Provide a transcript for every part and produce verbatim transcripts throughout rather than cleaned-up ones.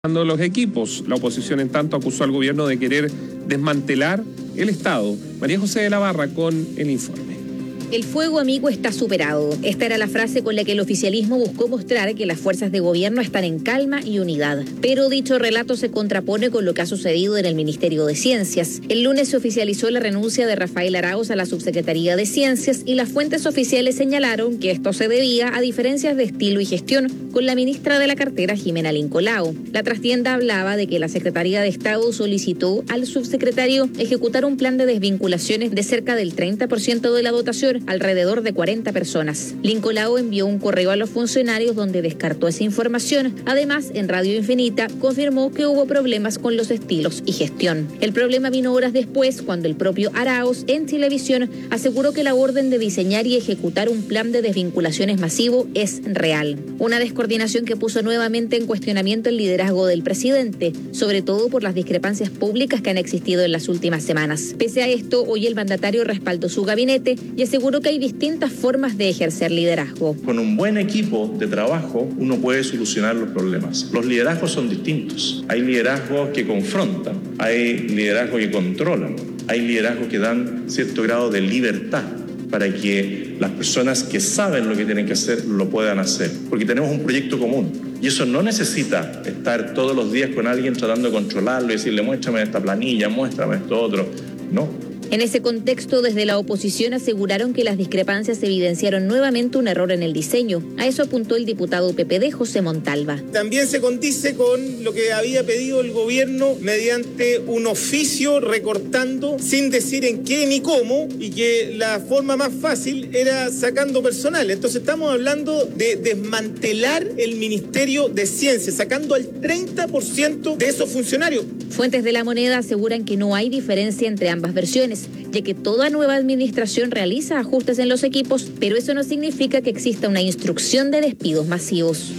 los equipos. La oposición, en tanto, acusó al gobierno de querer desmantelar el Estado. María José de la Barra con el informe. El fuego amigo está superado. Esta era la frase con la que el oficialismo buscó mostrar que las fuerzas de gobierno están en calma y unidad. Pero dicho relato se contrapone con lo que ha sucedido en el Ministerio de Ciencias. El lunes se oficializó la renuncia de Rafael Arauz a la Subsecretaría de Ciencias y las fuentes oficiales señalaron que esto se debía a diferencias de estilo y gestión con la ministra de la cartera, Jimena Lincolao. La trastienda hablaba de que la Secretaría de Estado solicitó al subsecretario ejecutar un plan de desvinculaciones de cerca del treinta por ciento de la dotación, alrededor de cuarenta personas. Lincolao envió un correo a los funcionarios donde descartó esa información. Además, en Radio Infinita confirmó que hubo problemas con los estilos y gestión. El problema vino horas después, cuando el propio Arauz en televisión aseguró que la orden de diseñar y ejecutar un plan de desvinculaciones masivo es real. Una descoordinación que puso nuevamente en cuestionamiento el liderazgo del presidente, sobre todo por las discrepancias públicas que han existido en las últimas semanas. Pese a esto, hoy el mandatario respaldó su gabinete y aseguró que hay distintas formas de ejercer liderazgo. Con un buen equipo de trabajo uno puede solucionar los problemas. Los liderazgos son distintos. Hay liderazgos que confrontan, hay liderazgos que controlan, hay liderazgos que dan cierto grado de libertad para que las personas que saben lo que tienen que hacer lo puedan hacer, porque tenemos un proyecto común. Y eso no necesita estar todos los días con alguien tratando de controlarlo y decirle muéstrame esta planilla, muéstrame esto otro. No. En ese contexto, desde la oposición aseguraron que las discrepancias evidenciaron nuevamente un error en el diseño. A eso apuntó el diputado P P D, José Montalva. También se condice con lo que había pedido el gobierno mediante un oficio recortando sin decir en qué ni cómo, y que la forma más fácil era sacando personal. Entonces estamos hablando de desmantelar el Ministerio de Ciencia, sacando al treinta por ciento de esos funcionarios. Fuentes de La Moneda aseguran que no hay diferencia entre ambas versiones, ya que toda nueva administración realiza ajustes en los equipos, pero eso no significa que exista una instrucción de despidos masivos.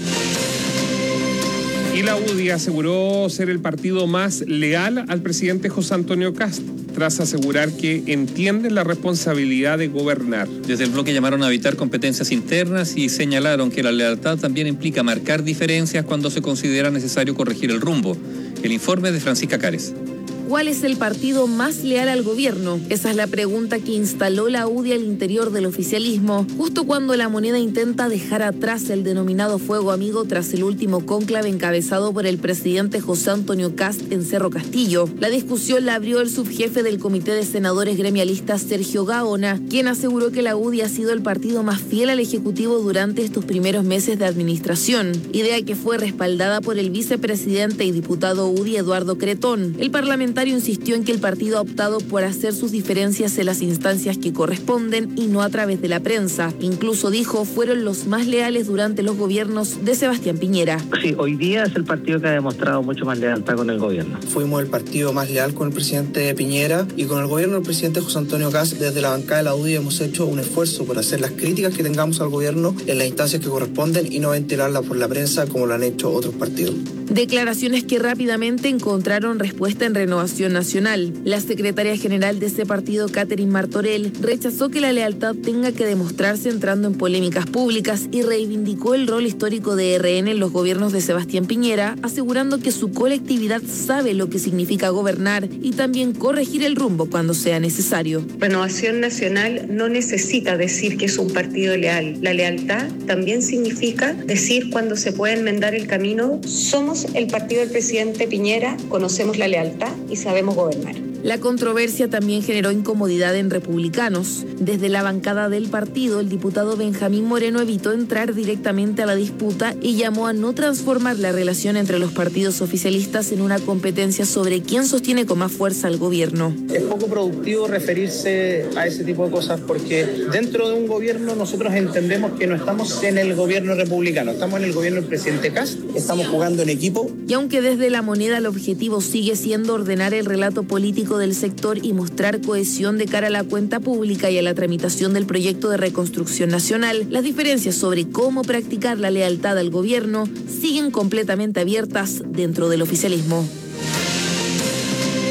Y la U D I aseguró ser el partido más leal al presidente José Antonio Kast, tras asegurar que entienden la responsabilidad de gobernar. Desde el bloque llamaron a evitar competencias internas y señalaron que la lealtad también implica marcar diferencias cuando se considera necesario corregir el rumbo. El informe de Francisca Cárez. ¿Cuál es el partido más leal al gobierno? Esa es la pregunta que instaló la U D I al interior del oficialismo, justo cuando La Moneda intenta dejar atrás el denominado fuego amigo tras el último cónclave encabezado por el presidente José Antonio Kast en Cerro Castillo. La discusión la abrió el subjefe del Comité de Senadores Gremialistas, Sergio Gaona, quien aseguró que la U D I ha sido el partido más fiel al Ejecutivo durante estos primeros meses de administración, idea que fue respaldada por el vicepresidente y diputado U D I Eduardo Cretón. El parlamentario insistió en que el partido ha optado por hacer sus diferencias en las instancias que corresponden y no a través de la prensa. Incluso dijo, fueron los más leales durante los gobiernos de Sebastián Piñera. Sí, hoy día es el partido que ha demostrado mucho más lealtad con el gobierno. Fuimos el partido más leal con el presidente Piñera y con el gobierno del presidente José Antonio Kast. Desde la bancada de la U D I hemos hecho un esfuerzo por hacer las críticas que tengamos al gobierno en las instancias que corresponden y no ventilarlas por la prensa como lo han hecho otros partidos. Declaraciones que rápidamente encontraron respuesta en Renovación Nacional. La secretaria general de ese partido, Catherine Martorell, rechazó que la lealtad tenga que demostrarse entrando en polémicas públicas y reivindicó el rol histórico de R N en los gobiernos de Sebastián Piñera, asegurando que su colectividad sabe lo que significa gobernar y también corregir el rumbo cuando sea necesario. Renovación Nacional no necesita decir que es un partido leal. La lealtad también significa decir cuando se puede enmendar el camino. Somos el partido del presidente Piñera, conocemos la lealtad y sabemos gobernar. La controversia también generó incomodidad en republicanos. Desde la bancada del partido, el diputado Benjamín Moreno evitó entrar directamente a la disputa y llamó a no transformar la relación entre los partidos oficialistas en una competencia sobre quién sostiene con más fuerza al gobierno. Es poco productivo referirse a ese tipo de cosas porque dentro de un gobierno nosotros entendemos que no estamos en el gobierno republicano, estamos en el gobierno del presidente Kast, estamos jugando en equipo. Y aunque desde La Moneda el objetivo sigue siendo ordenar el relato político del sector y mostrar cohesión de cara a la cuenta pública y a la tramitación del proyecto de reconstrucción nacional, las diferencias sobre cómo practicar la lealtad al gobierno siguen completamente abiertas dentro del oficialismo.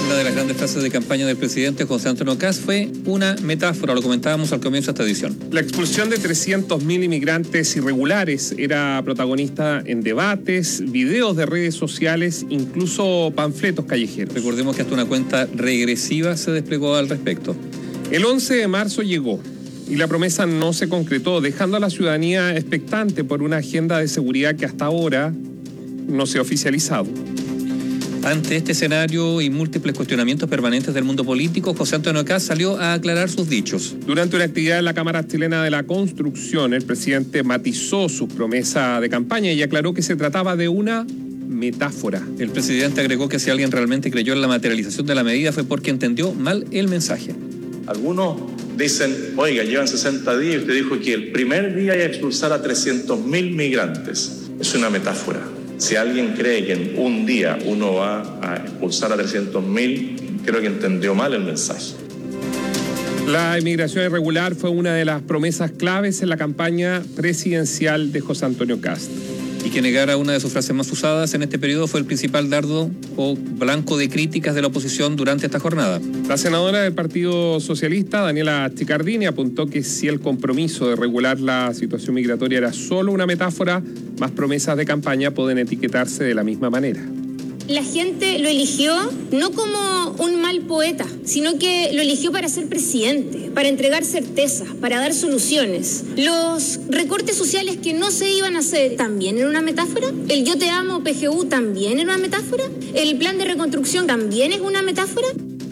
Una de las grandes frases de campaña del presidente José Antonio Kast fue una metáfora, lo comentábamos al comienzo de esta edición. La expulsión de trescientos mil inmigrantes irregulares era protagonista en debates, videos de redes sociales, incluso panfletos callejeros. Recordemos que hasta una cuenta regresiva se desplegó al respecto. El once de marzo llegó y la promesa no se concretó, dejando a la ciudadanía expectante por una agenda de seguridad que hasta ahora no se ha oficializado. Ante este escenario y múltiples cuestionamientos permanentes del mundo político, José Antonio Kast salió a aclarar sus dichos. Durante una actividad en la Cámara Chilena de la Construcción, el presidente matizó su promesa de campaña y aclaró que se trataba de una metáfora. El presidente agregó que si alguien realmente creyó en la materialización de la medida fue porque entendió mal el mensaje. Algunos dicen, oiga, llevan sesenta días y usted dijo que el primer día iba a expulsar a trescientos mil migrantes. Es una metáfora. Si alguien cree que en un día uno va a expulsar a trescientos mil, creo que entendió mal el mensaje. La inmigración irregular fue una de las promesas claves en la campaña presidencial de José Antonio Kast. Y que negara una de sus frases más usadas en este periodo fue el principal dardo o blanco de críticas de la oposición durante esta jornada. La senadora del Partido Socialista, Daniela Chiccardini, apuntó que si el compromiso de regular la situación migratoria era solo una metáfora, más promesas de campaña pueden etiquetarse de la misma manera. La gente lo eligió no como un mal poeta, sino que lo eligió para ser presidente, para entregar certezas, para dar soluciones. Los recortes sociales que no se iban a hacer también era una metáfora. El Yo Te Amo P G U también era una metáfora. El plan de reconstrucción también es una metáfora.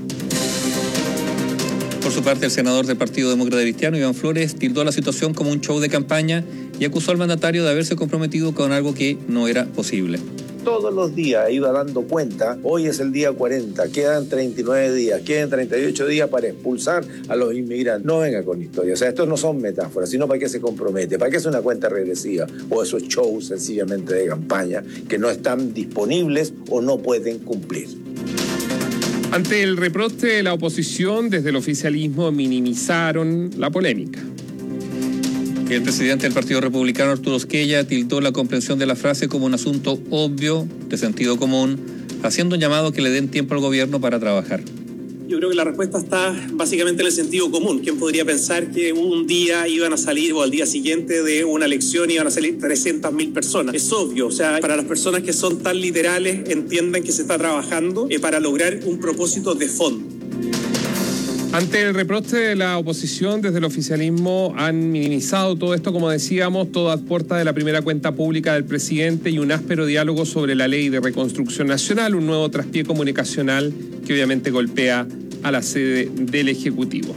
Por su parte, el senador del Partido Demócrata Cristiano, Iván Flores, tildó la situación como un show de campaña y acusó al mandatario de haberse comprometido con algo que no era posible. Todos los días iba dando cuenta, hoy es el día cuarenta, quedan treinta y nueve días, quedan treinta y ocho días para expulsar a los inmigrantes. No venga con historia, o sea, estos no son metáforas, sino para qué se compromete, para qué es una cuenta regresiva o esos shows sencillamente de campaña que no están disponibles o no pueden cumplir. Ante el reproche de la oposición, desde el oficialismo minimizaron la polémica. El presidente del Partido Republicano, Arturo Esquella, tildó la comprensión de la frase como un asunto obvio, de sentido común, haciendo un llamado que le den tiempo al gobierno para trabajar. Yo creo que la respuesta está básicamente en el sentido común. ¿Quién podría pensar que un día iban a salir o al día siguiente de una elección iban a salir trescientas mil personas? Es obvio, o sea, para las personas que son tan literales entienden que se está trabajando eh, para lograr un propósito de fondo. Ante el reproche de la oposición, desde el oficialismo han minimizado todo esto, como decíamos, todo a puerta de la primera cuenta pública del presidente y un áspero diálogo sobre la ley de reconstrucción nacional, un nuevo traspié comunicacional que obviamente golpea a la sede del Ejecutivo.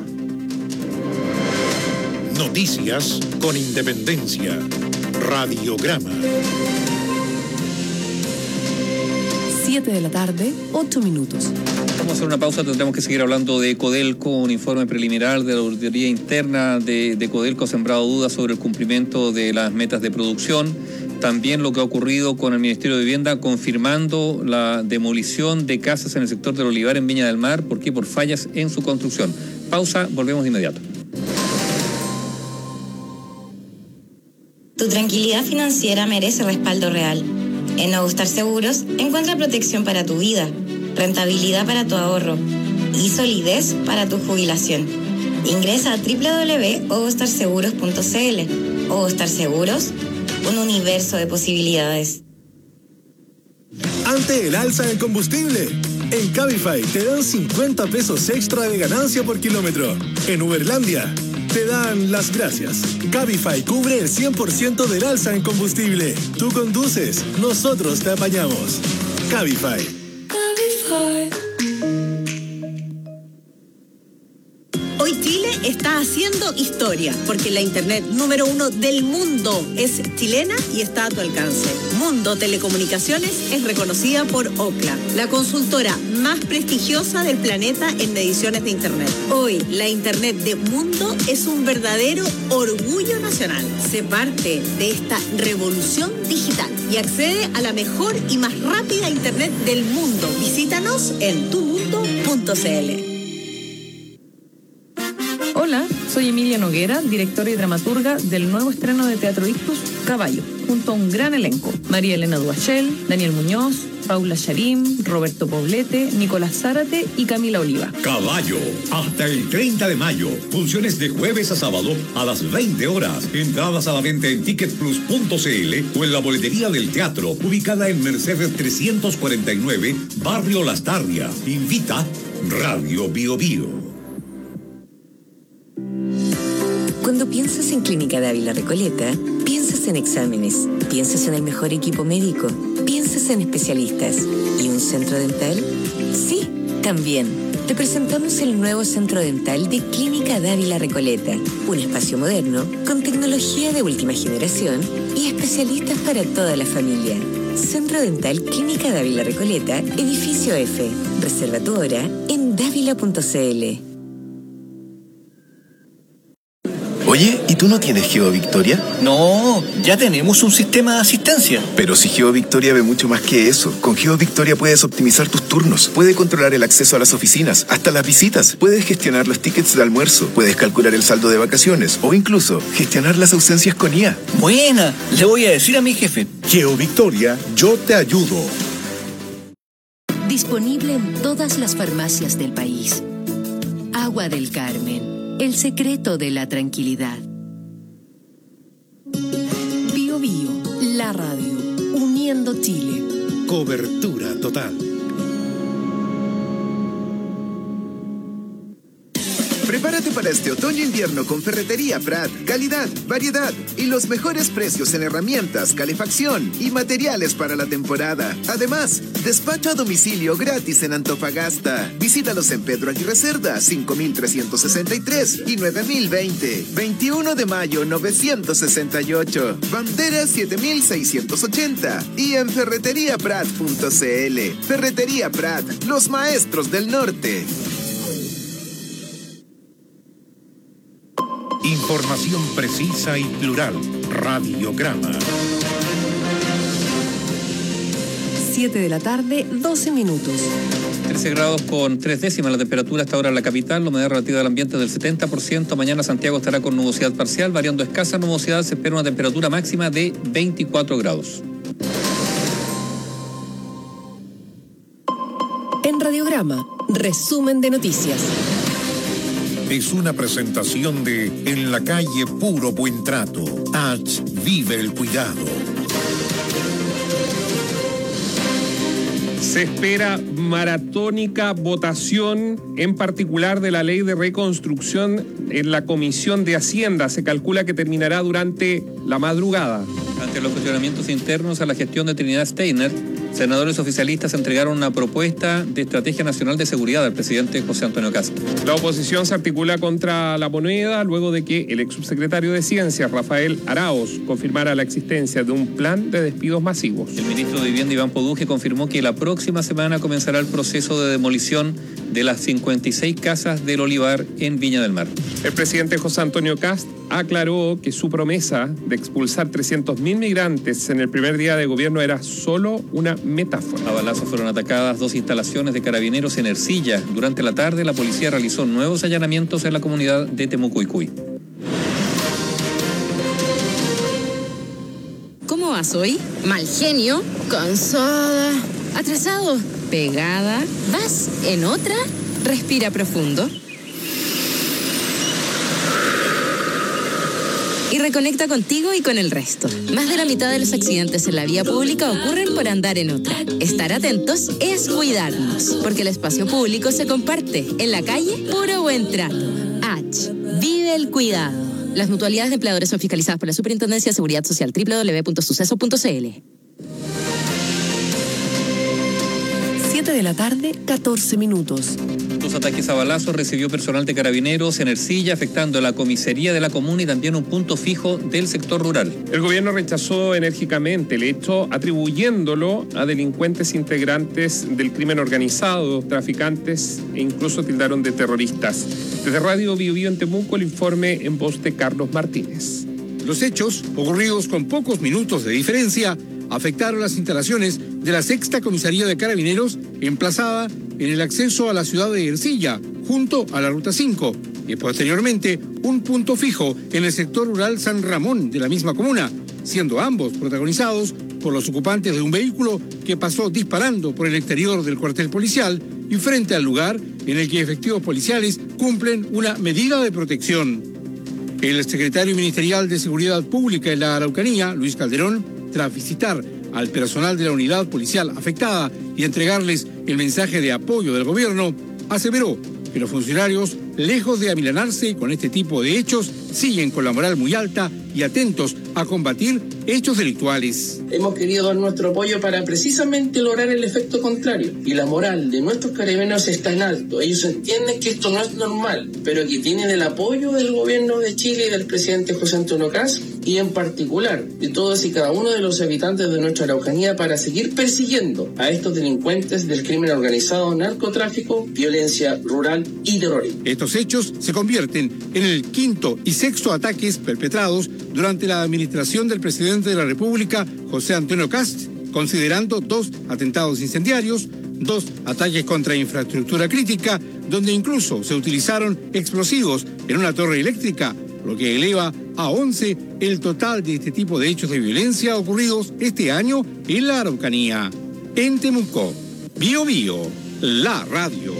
Noticias con independencia. Radiograma. siete de la tarde, ocho minutos. Vamos a hacer una pausa, tendremos que seguir hablando de Codelco, un informe preliminar de la auditoría interna de, de Codelco ha sembrado dudas sobre el cumplimiento de las metas de producción. También lo que ha ocurrido con el Ministerio de Vivienda confirmando la demolición de casas en el sector del Olivar en Viña del Mar, ¿por qué? Por fallas en su construcción. Pausa, volvemos de inmediato. Tu tranquilidad financiera merece respaldo real. En Ogostar Seguros encuentra protección para tu vida, rentabilidad para tu ahorro y solidez para tu jubilación. Ingresa a doble u doble u doble u punto ogostar seguros punto c l. Ogostar Seguros, un universo de posibilidades. Ante el alza del combustible, en Cabify te dan cincuenta pesos extra de ganancia por kilómetro. En Uberlandia te dan las gracias. Cabify cubre el cien por ciento del alza en combustible. Tú conduces, nosotros te apañamos. Cabify. Cabify. Hoy Chile está haciendo historia, porque la internet número uno del mundo es chilena y está a tu alcance. Mundo Telecomunicaciones es reconocida por Ookla, la consultora más prestigiosa del planeta en mediciones de internet. Hoy, la internet de Mundo es un verdadero orgullo nacional. Sé parte de esta revolución digital y accede a la mejor y más rápida internet del mundo. Visítanos en tu mundo punto c l. Hola, soy Emilia Noguera, directora y dramaturga del nuevo estreno de Teatro Ictus, Caballo, junto a un gran elenco. María Elena Duachel, Daniel Muñoz, Paula Charim, Roberto Poblete, Nicolás Zárate y Camila Oliva. Caballo, hasta el treinta de mayo. Funciones de jueves a sábado a las veinte horas. Entradas a la venta en ticket plus punto c l o en la boletería del teatro, ubicada en Mercedes trescientos cuarenta y nueve, Barrio Las Tarrias. Invita Radio Bio Bio. Cuando piensas en Clínica Dávila Recoleta, piensas en exámenes, piensas en el mejor equipo médico, piensas en especialistas. ¿Y un centro dental? Sí, también. Te presentamos el nuevo centro dental de Clínica Dávila Recoleta, un espacio moderno con tecnología de última generación y especialistas para toda la familia. Centro Dental Clínica Dávila Recoleta, edificio F. Reserva tu hora en dávila punto c l. Oye, ¿y tú no tienes GeoVictoria? No, ya tenemos un sistema de asistencia. Pero si GeoVictoria ve mucho más que eso. Con GeoVictoria puedes optimizar tus turnos, puedes controlar el acceso a las oficinas, hasta las visitas, puedes gestionar los tickets de almuerzo, puedes calcular el saldo de vacaciones o incluso gestionar las ausencias con I A. Buena, le voy a decir a mi jefe. GeoVictoria, yo te ayudo. Disponible en todas las farmacias del país. Agua del Carmen. El secreto de la tranquilidad. Bio Bio, la radio, uniendo Chile. Cobertura total. Prepárate para este otoño-invierno con Ferretería Prat. Calidad, variedad y los mejores precios en herramientas, calefacción y materiales para la temporada. Además, despacho a domicilio gratis en Antofagasta. Visítalos en Pedro Aguirre Cerda, cinco mil trescientos sesenta y tres y nueve mil veinte. veintiuno de mayo, novecientos sesenta y ocho. Bandera siete mil seiscientos ochenta. Y en ferretería prat punto c l. Ferretería Prat, los maestros del norte. Información precisa y plural. Radiograma. siete de la tarde, doce minutos. trece grados con tres décimas la temperatura hasta ahora en la capital, la humedad relativa del ambiente del setenta por ciento. Mañana Santiago estará con nubosidad parcial, variando escasa nubosidad. Se espera una temperatura máxima de veinticuatro grados. En Radiograma, resumen de noticias. Es una presentación de En la calle Puro Buen Trato. H. Vive el cuidado. Se espera maratónica votación, en particular de la ley de reconstrucción en la Comisión de Hacienda. Se calcula que terminará durante la madrugada. Ante los cuestionamientos internos a la gestión de Trinidad Steiner, senadores oficialistas entregaron una propuesta de estrategia nacional de seguridad al presidente José Antonio Kast. La oposición se articula contra la moneda luego de que el ex subsecretario de Ciencias, Rafael Araoz, confirmara la existencia de un plan de despidos masivos. El ministro de Vivienda, Iván Poduje, confirmó que la próxima semana comenzará el proceso de demolición de las cincuenta y seis casas del Olivar en Viña del Mar. El presidente José Antonio Kast aclaró que su promesa de expulsar trescientos mil migrantes en el primer día de gobierno era solo una metáfora. A balazos fueron atacadas dos instalaciones de carabineros en Ercilla. Durante la tarde, la policía realizó nuevos allanamientos en la comunidad de Temucuicui. ¿Cómo vas hoy? Mal genio, cansada, atrasado, pegada. ¿Vas en otra? Respira profundo. Y reconecta contigo y con el resto. Más de la mitad de los accidentes en la vía pública ocurren por andar en otra. Estar atentos es cuidarnos, porque el espacio público se comparte. En la calle, puro buen trato. H. Vive el cuidado. Las mutualidades de empleadores son fiscalizadas por la Superintendencia de Seguridad Social. doble u doble u doble u punto suceso punto c l. siete de la tarde, catorce minutos. Dos ataques a balazos recibió personal de carabineros en Ercilla, afectando la comisaría de la comuna y también un punto fijo del sector rural. El gobierno rechazó enérgicamente el hecho, atribuyéndolo a delincuentes integrantes del crimen organizado, traficantes e incluso tildaron de terroristas. Desde Radio Bio Bio en Temuco, el informe en voz de Carlos Martínez. Los hechos, ocurridos con pocos minutos de diferencia, afectaron las instalaciones de la sexta comisaría de carabineros, emplazada en el acceso a la ciudad de Ercilla, junto a la Ruta cinco, y posteriormente un punto fijo en el sector rural San Ramón de la misma comuna, siendo ambos protagonizados por los ocupantes de un vehículo que pasó disparando por el exterior del cuartel policial y frente al lugar en el que efectivos policiales cumplen una medida de protección. El secretario ministerial de Seguridad Pública en la Araucanía, Luis Calderón, tras visitar al personal de la unidad policial afectada y entregarles el mensaje de apoyo del gobierno, aseveró que los funcionarios, lejos de amilanarse con este tipo de hechos, siguen con la moral muy alta y atentos a combatir hechos delictuales. Hemos querido dar nuestro apoyo para precisamente lograr el efecto contrario. Y la moral de nuestros carabineros está en alto. Ellos entienden que esto no es normal, pero que tienen el apoyo del gobierno de Chile y del presidente José Antonio Kast, y en particular de todos y cada uno de los habitantes de nuestra Araucanía, para seguir persiguiendo a estos delincuentes del crimen organizado, narcotráfico, violencia rural y terrorismo. Estos hechos se convierten en el quinto y sexto ataques perpetrados durante la administración del presidente de la República, José Antonio Kast, considerando dos atentados incendiarios, dos ataques contra infraestructura crítica, donde incluso se utilizaron explosivos en una torre eléctrica, lo que eleva a once el total de este tipo de hechos de violencia ocurridos este año en la Araucanía. En Temuco, Bío Bío, la radio.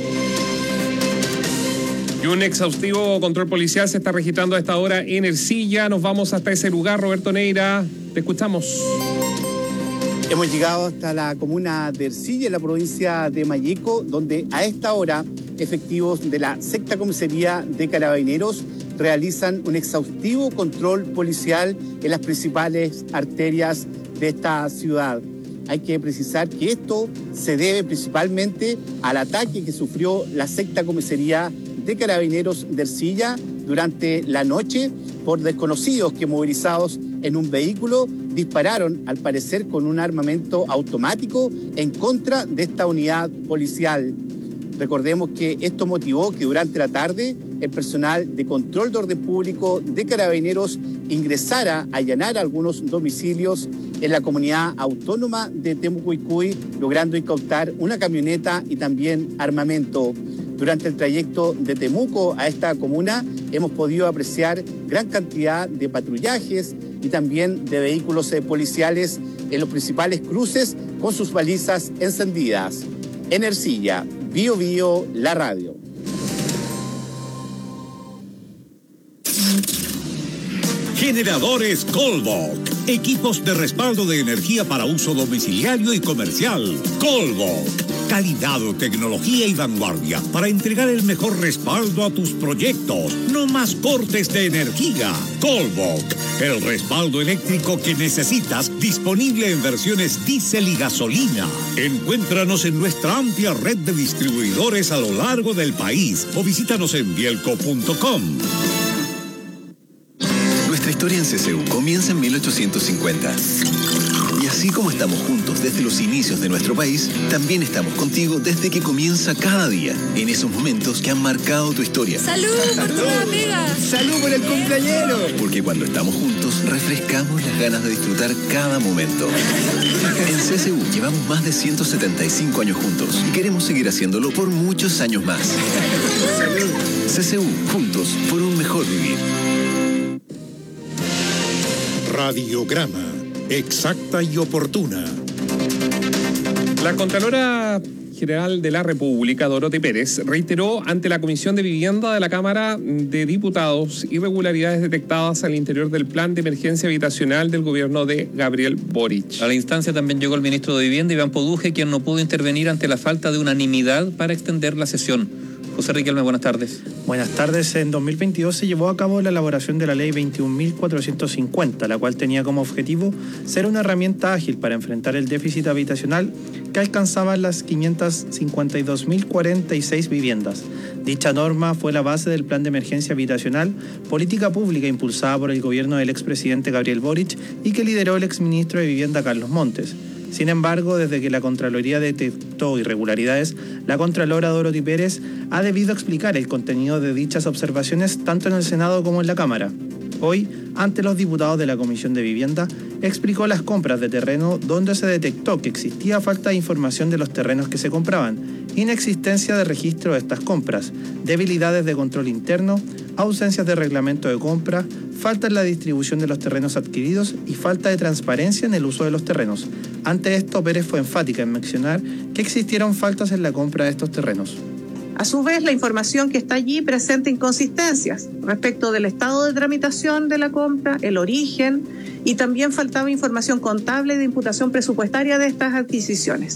Y un exhaustivo control policial se está registrando a esta hora en Ercilla. Nos vamos hasta ese lugar. Roberto Neira, te escuchamos. Hemos llegado hasta la comuna de Ercilla, en la provincia de Mayeco, donde a esta hora efectivos de la sexta comisaría de Carabineros realizan un exhaustivo control policial en las principales arterias de esta ciudad. Hay que precisar que esto se debe principalmente al ataque que sufrió la sexta comisaría de Carabineros de Ercilla durante la noche por desconocidos que, movilizados en un vehículo, dispararon, al parecer con un armamento automático, en contra de esta unidad policial. Recordemos que esto motivó que durante la tarde el personal de control de orden público de Carabineros ingresara a allanar algunos domicilios en la comunidad autónoma de Temucuicui, logrando incautar una camioneta y también armamento. Durante el trayecto de Temuco a esta comuna hemos podido apreciar gran cantidad de patrullajes y también de vehículos policiales en los principales cruces con sus balizas encendidas. En Ercilla, Bío Bío, la radio. Generadores Colbok. Equipos de respaldo de energía para uso domiciliario y comercial. Colbok. Calidad, tecnología y vanguardia para entregar el mejor respaldo a tus proyectos. No más cortes de energía. Colbok. El respaldo eléctrico que necesitas, disponible en versiones diésel y gasolina. Encuéntranos en nuestra amplia red de distribuidores a lo largo del país o visítanos en bielco punto com. Nuestra historia en C C U comienza en mil ochocientos cincuenta. Y así como estamos juntos desde los inicios de nuestro país, también estamos contigo desde que comienza cada día, en esos momentos que han marcado tu historia. ¡Salud por tu amiga! ¡Salud por el cumpleañero! Porque cuando estamos juntos, refrescamos las ganas de disfrutar cada momento. En C C U llevamos más de ciento setenta y cinco años juntos y queremos seguir haciéndolo por muchos años más. ¡Salud! C C U, juntos por un mejor vivir. Radiograma, exacta y oportuna. La Contralora General de la República, Dorothy Pérez, reiteró ante la Comisión de Vivienda de la Cámara de Diputados irregularidades detectadas al interior del plan de emergencia habitacional del gobierno de Gabriel Boric. A la instancia también llegó el ministro de Vivienda, Iván Poduje, quien no pudo intervenir ante la falta de unanimidad para extender la sesión. José Riquelme, buenas tardes. Buenas tardes. En dos mil veintidós se llevó a cabo la elaboración de la ley veintiún mil cuatrocientos cincuenta, la cual tenía como objetivo ser una herramienta ágil para enfrentar el déficit habitacional que alcanzaba las quinientas cincuenta y dos mil cuarenta y seis viviendas. Dicha norma fue la base del plan de emergencia habitacional, política pública impulsada por el gobierno del expresidente Gabriel Boric y que lideró el exministro de Vivienda Carlos Montes. Sin embargo, desde que la Contraloría detectó irregularidades, la Contralora Dorothy Pérez ha debido explicar el contenido de dichas observaciones tanto en el Senado como en la Cámara. Hoy, ante los diputados de la Comisión de Vivienda, explicó las compras de terreno donde se detectó que existía falta de información de los terrenos que se compraban, inexistencia de registro de estas compras, debilidades de control interno, ausencias de reglamento de compra, falta en la distribución de los terrenos adquiridos y falta de transparencia en el uso de los terrenos. Ante esto, Pérez fue enfática en mencionar que existieron faltas en la compra de estos terrenos. A su vez, la información que está allí presenta inconsistencias respecto del estado de tramitación de la compra, el origen, y también faltaba información contable de imputación presupuestaria de estas adquisiciones.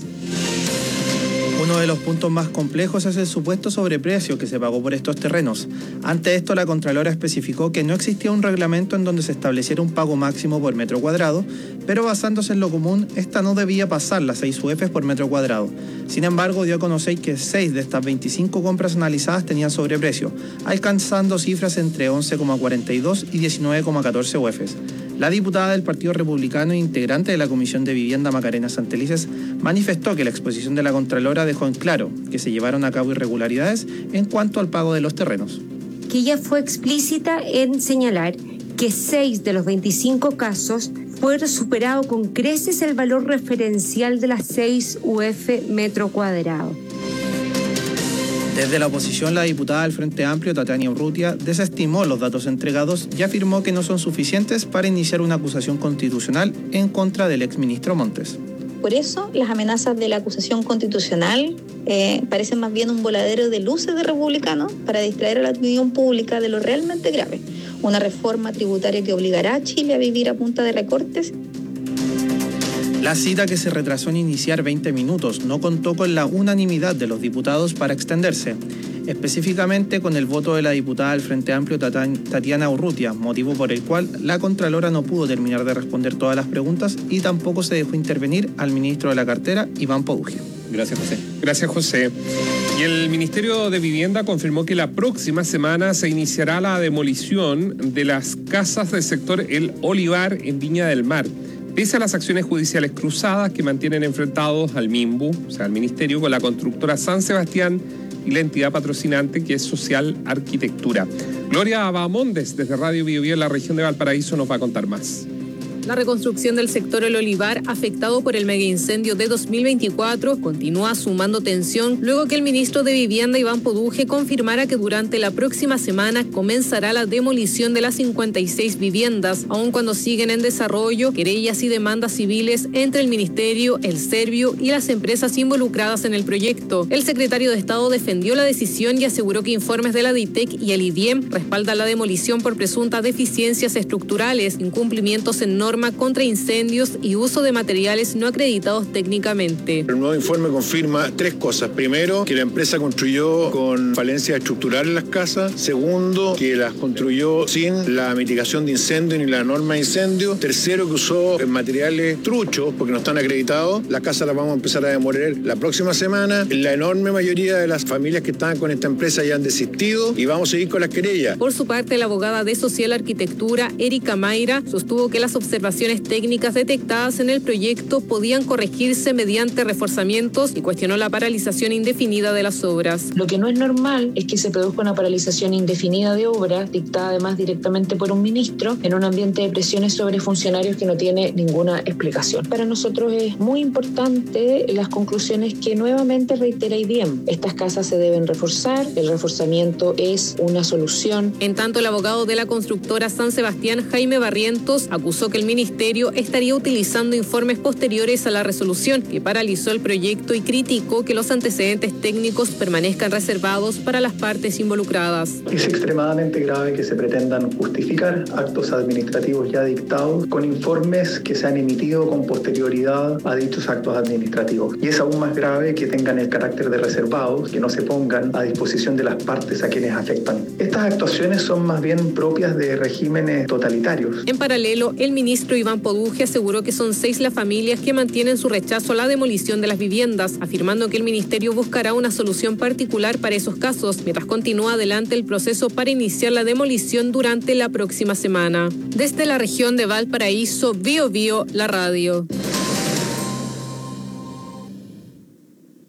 Uno de los puntos más complejos es el supuesto sobreprecio que se pagó por estos terrenos. Ante esto, la Contralora especificó que no existía un reglamento en donde se estableciera un pago máximo por metro cuadrado, pero basándose en lo común, esta no debía pasar las seis U Fs por metro cuadrado. Sin embargo, dio a conocer que seis de estas veinticinco compras analizadas tenían sobreprecio, alcanzando cifras entre once coma cuarenta y dos y diecinueve coma catorce U Fs. La diputada del Partido Republicano e integrante de la Comisión de Vivienda, Macarena Santelices, manifestó que la exposición de la Contralora dejó en claro que se llevaron a cabo irregularidades en cuanto al pago de los terrenos. Que ella fue explícita en señalar que seis de los veinticinco casos fue superado con creces el valor referencial de las seis U F metro cuadrado. Desde la oposición, la diputada del Frente Amplio, Tatiana Urrutia, desestimó los datos entregados y afirmó que no son suficientes para iniciar una acusación constitucional en contra del exministro Montes. Por eso, las amenazas de la acusación constitucional eh, parecen más bien un voladero de luces de republicanos para distraer a la opinión pública de lo realmente grave. Una reforma tributaria que obligará a Chile a vivir a punta de recortes. La cita, que se retrasó en iniciar veinte minutos, no contó con la unanimidad de los diputados para extenderse, específicamente con el voto de la diputada del Frente Amplio, Tatiana Urrutia, motivo por el cual la Contralora no pudo terminar de responder todas las preguntas y tampoco se dejó intervenir al ministro de la cartera, Iván Poduje. Gracias, José. Gracias, José. Y el Ministerio de Vivienda confirmó que la próxima semana se iniciará la demolición de las casas del sector El Olivar en Viña del Mar, pese a las acciones judiciales cruzadas que mantienen enfrentados al MIMBU, o sea, al Ministerio, con la constructora San Sebastián y la entidad patrocinante, que es Social Arquitectura. Gloria Bahamondes, desde Radio Bio Bio en la región de Valparaíso, nos va a contar más. La reconstrucción del sector El Olivar, afectado por el megaincendio de dos mil veinticuatro, continúa sumando tensión luego que el ministro de Vivienda, Iván Poduje, confirmara que durante la próxima semana comenzará la demolición de las cincuenta y seis viviendas, aun cuando siguen en desarrollo querellas y demandas civiles entre el ministerio, el Servio y las empresas involucradas en el proyecto. El secretario de Estado defendió la decisión y aseguró que informes de la DITEC y el I D I E M respaldan la demolición por presuntas deficiencias estructurales, incumplimientos en normas contra incendios y uso de materiales no acreditados técnicamente. El nuevo informe confirma tres cosas. Primero, que la empresa construyó con falencias estructurales las casas. Segundo, que las construyó sin la mitigación de incendio ni la norma de incendio. Tercero, que usó materiales truchos porque no están acreditados. Las casas las vamos a empezar a demoler la próxima semana. La enorme mayoría de las familias que estaban con esta empresa ya han desistido y vamos a seguir con las querellas. Por su parte, la abogada de Social Arquitectura, Erika Mayra, sostuvo que las observaciones Observaciones técnicas detectadas en el proyecto podían corregirse mediante reforzamientos y cuestionó la paralización indefinida de las obras. Lo que no es normal es que se produzca una paralización indefinida de obras, dictada además directamente por un ministro, en un ambiente de presiones sobre funcionarios que no tiene ninguna explicación. Para nosotros es muy importante las conclusiones que nuevamente reitera I D I E M. Estas casas se deben reforzar, el reforzamiento es una solución. En tanto, el abogado de la constructora San Sebastián, Jaime Barrientos, acusó que el ministerio estaría utilizando informes posteriores a la resolución que paralizó el proyecto y criticó que los antecedentes técnicos permanezcan reservados para las partes involucradas. Es extremadamente grave que se pretendan justificar actos administrativos ya dictados con informes que se han emitido con posterioridad a dichos actos administrativos. Y es aún más grave que tengan el carácter de reservados, que no se pongan a disposición de las partes a quienes afectan. Estas actuaciones son más bien propias de regímenes totalitarios. En paralelo, el ministro Iván Poduje aseguró que son seis las familias que mantienen su rechazo a la demolición de las viviendas, afirmando que el ministerio buscará una solución particular para esos casos, mientras continúa adelante el proceso para iniciar la demolición durante la próxima semana. Desde la región de Valparaíso, Bio Bio, la radio.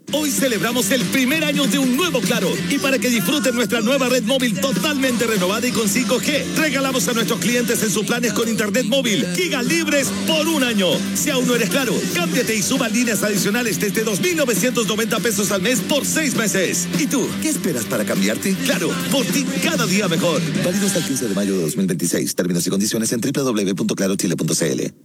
Hoy celebramos el primer año de un nuevo Claro. Y para que disfruten nuestra nueva red móvil totalmente renovada y con cinco G, regalamos a nuestros clientes en sus planes con internet móvil gigas libres por un año. Si aún no eres Claro, cámbiate y suba líneas adicionales desde dos mil novecientos noventa pesos al mes por seis meses. ¿Y tú, qué esperas para cambiarte? Claro, por ti cada día mejor. Válido hasta el quince de mayo de dos mil veintiséis. Términos y condiciones en doble u doble u doble u punto claro chile punto c l.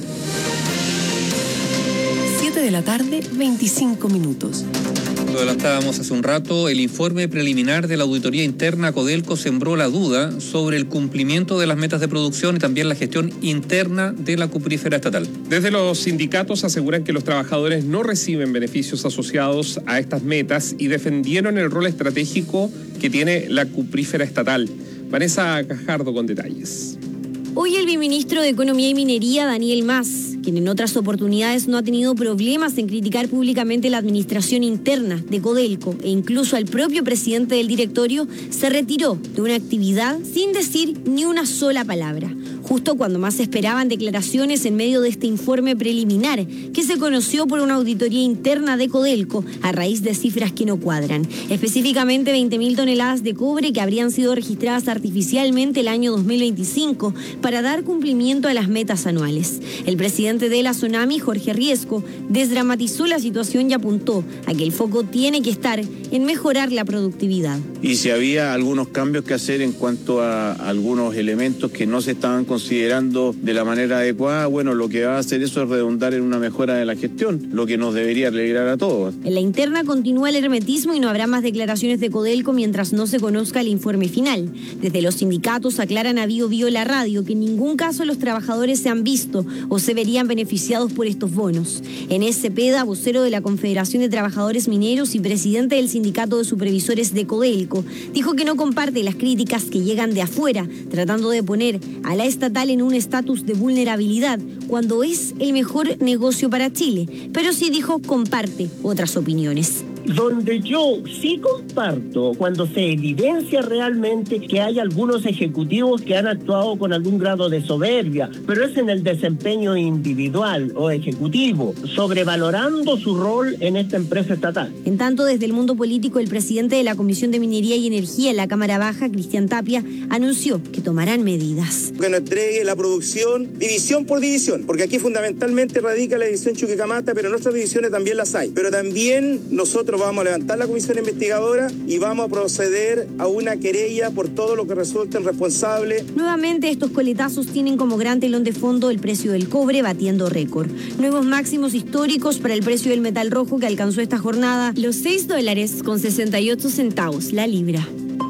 siete de la tarde, veinticinco minutos. Lo adelantábamos hace un rato, el informe preliminar de la auditoría interna a Codelco sembró la duda sobre el cumplimiento de las metas de producción y también la gestión interna de la cuprífera estatal. Desde los sindicatos aseguran que los trabajadores no reciben beneficios asociados a estas metas y defendieron el rol estratégico que tiene la cuprífera estatal. Vanessa Cajardo con detalles. Hoy el viceministro de Economía y Minería, Daniel Mas, quien en otras oportunidades no ha tenido problemas en criticar públicamente la administración interna de Codelco e incluso al propio presidente del directorio, se retiró de una actividad sin decir ni una sola palabra, justo cuando más se esperaban declaraciones en medio de este informe preliminar que se conoció por una auditoría interna de Codelco a raíz de cifras que no cuadran, específicamente veinte mil toneladas de cobre que habrían sido registradas artificialmente el año dos mil veinticinco para dar cumplimiento a las metas anuales. El presidente de la Sonami, Jorge Riesco, desdramatizó la situación y apuntó a que el foco tiene que estar en mejorar la productividad. Y si había algunos cambios que hacer en cuanto a algunos elementos que no se estaban considerando de la manera adecuada, bueno, lo que va a hacer eso es redundar en una mejora de la gestión, lo que nos debería alegrar a todos. En la interna continúa el hermetismo y no habrá más declaraciones de Codelco mientras no se conozca el informe final. Desde los sindicatos aclaran a Bio Bio la radio que en ningún caso los trabajadores se han visto o se verían beneficiados por estos bonos. En Cepeda, vocero de la Confederación de Trabajadores Mineros y presidente del Sindicato de Supervisores de Codelco, dijo que no comparte las críticas que llegan de afuera, tratando de poner a la estatal en un estatus de vulnerabilidad cuando es el mejor negocio para Chile, pero sí dijo comparte otras opiniones. Donde yo sí comparto cuando se evidencia realmente que hay algunos ejecutivos que han actuado con algún grado de soberbia, pero es en el desempeño individual o ejecutivo, sobrevalorando su rol en esta empresa estatal. En tanto, desde el mundo político, el presidente de la Comisión de Minería y Energía en la Cámara Baja, Cristian Tapia, anunció que tomarán medidas. Que nos entregue la producción división por división, porque aquí fundamentalmente radica la división Chuquicamata, pero en otras divisiones también las hay. Pero también nosotros vamos a levantar la comisión investigadora y vamos a proceder a una querella por todo lo que resulten responsables. Nuevamente, estos coletazos tienen como gran telón de fondo el precio del cobre batiendo récord. Nuevos máximos históricos para el precio del metal rojo que alcanzó esta jornada los seis dólares con sesenta y ocho centavos la libra.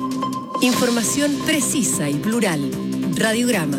Información precisa y plural. Radiograma.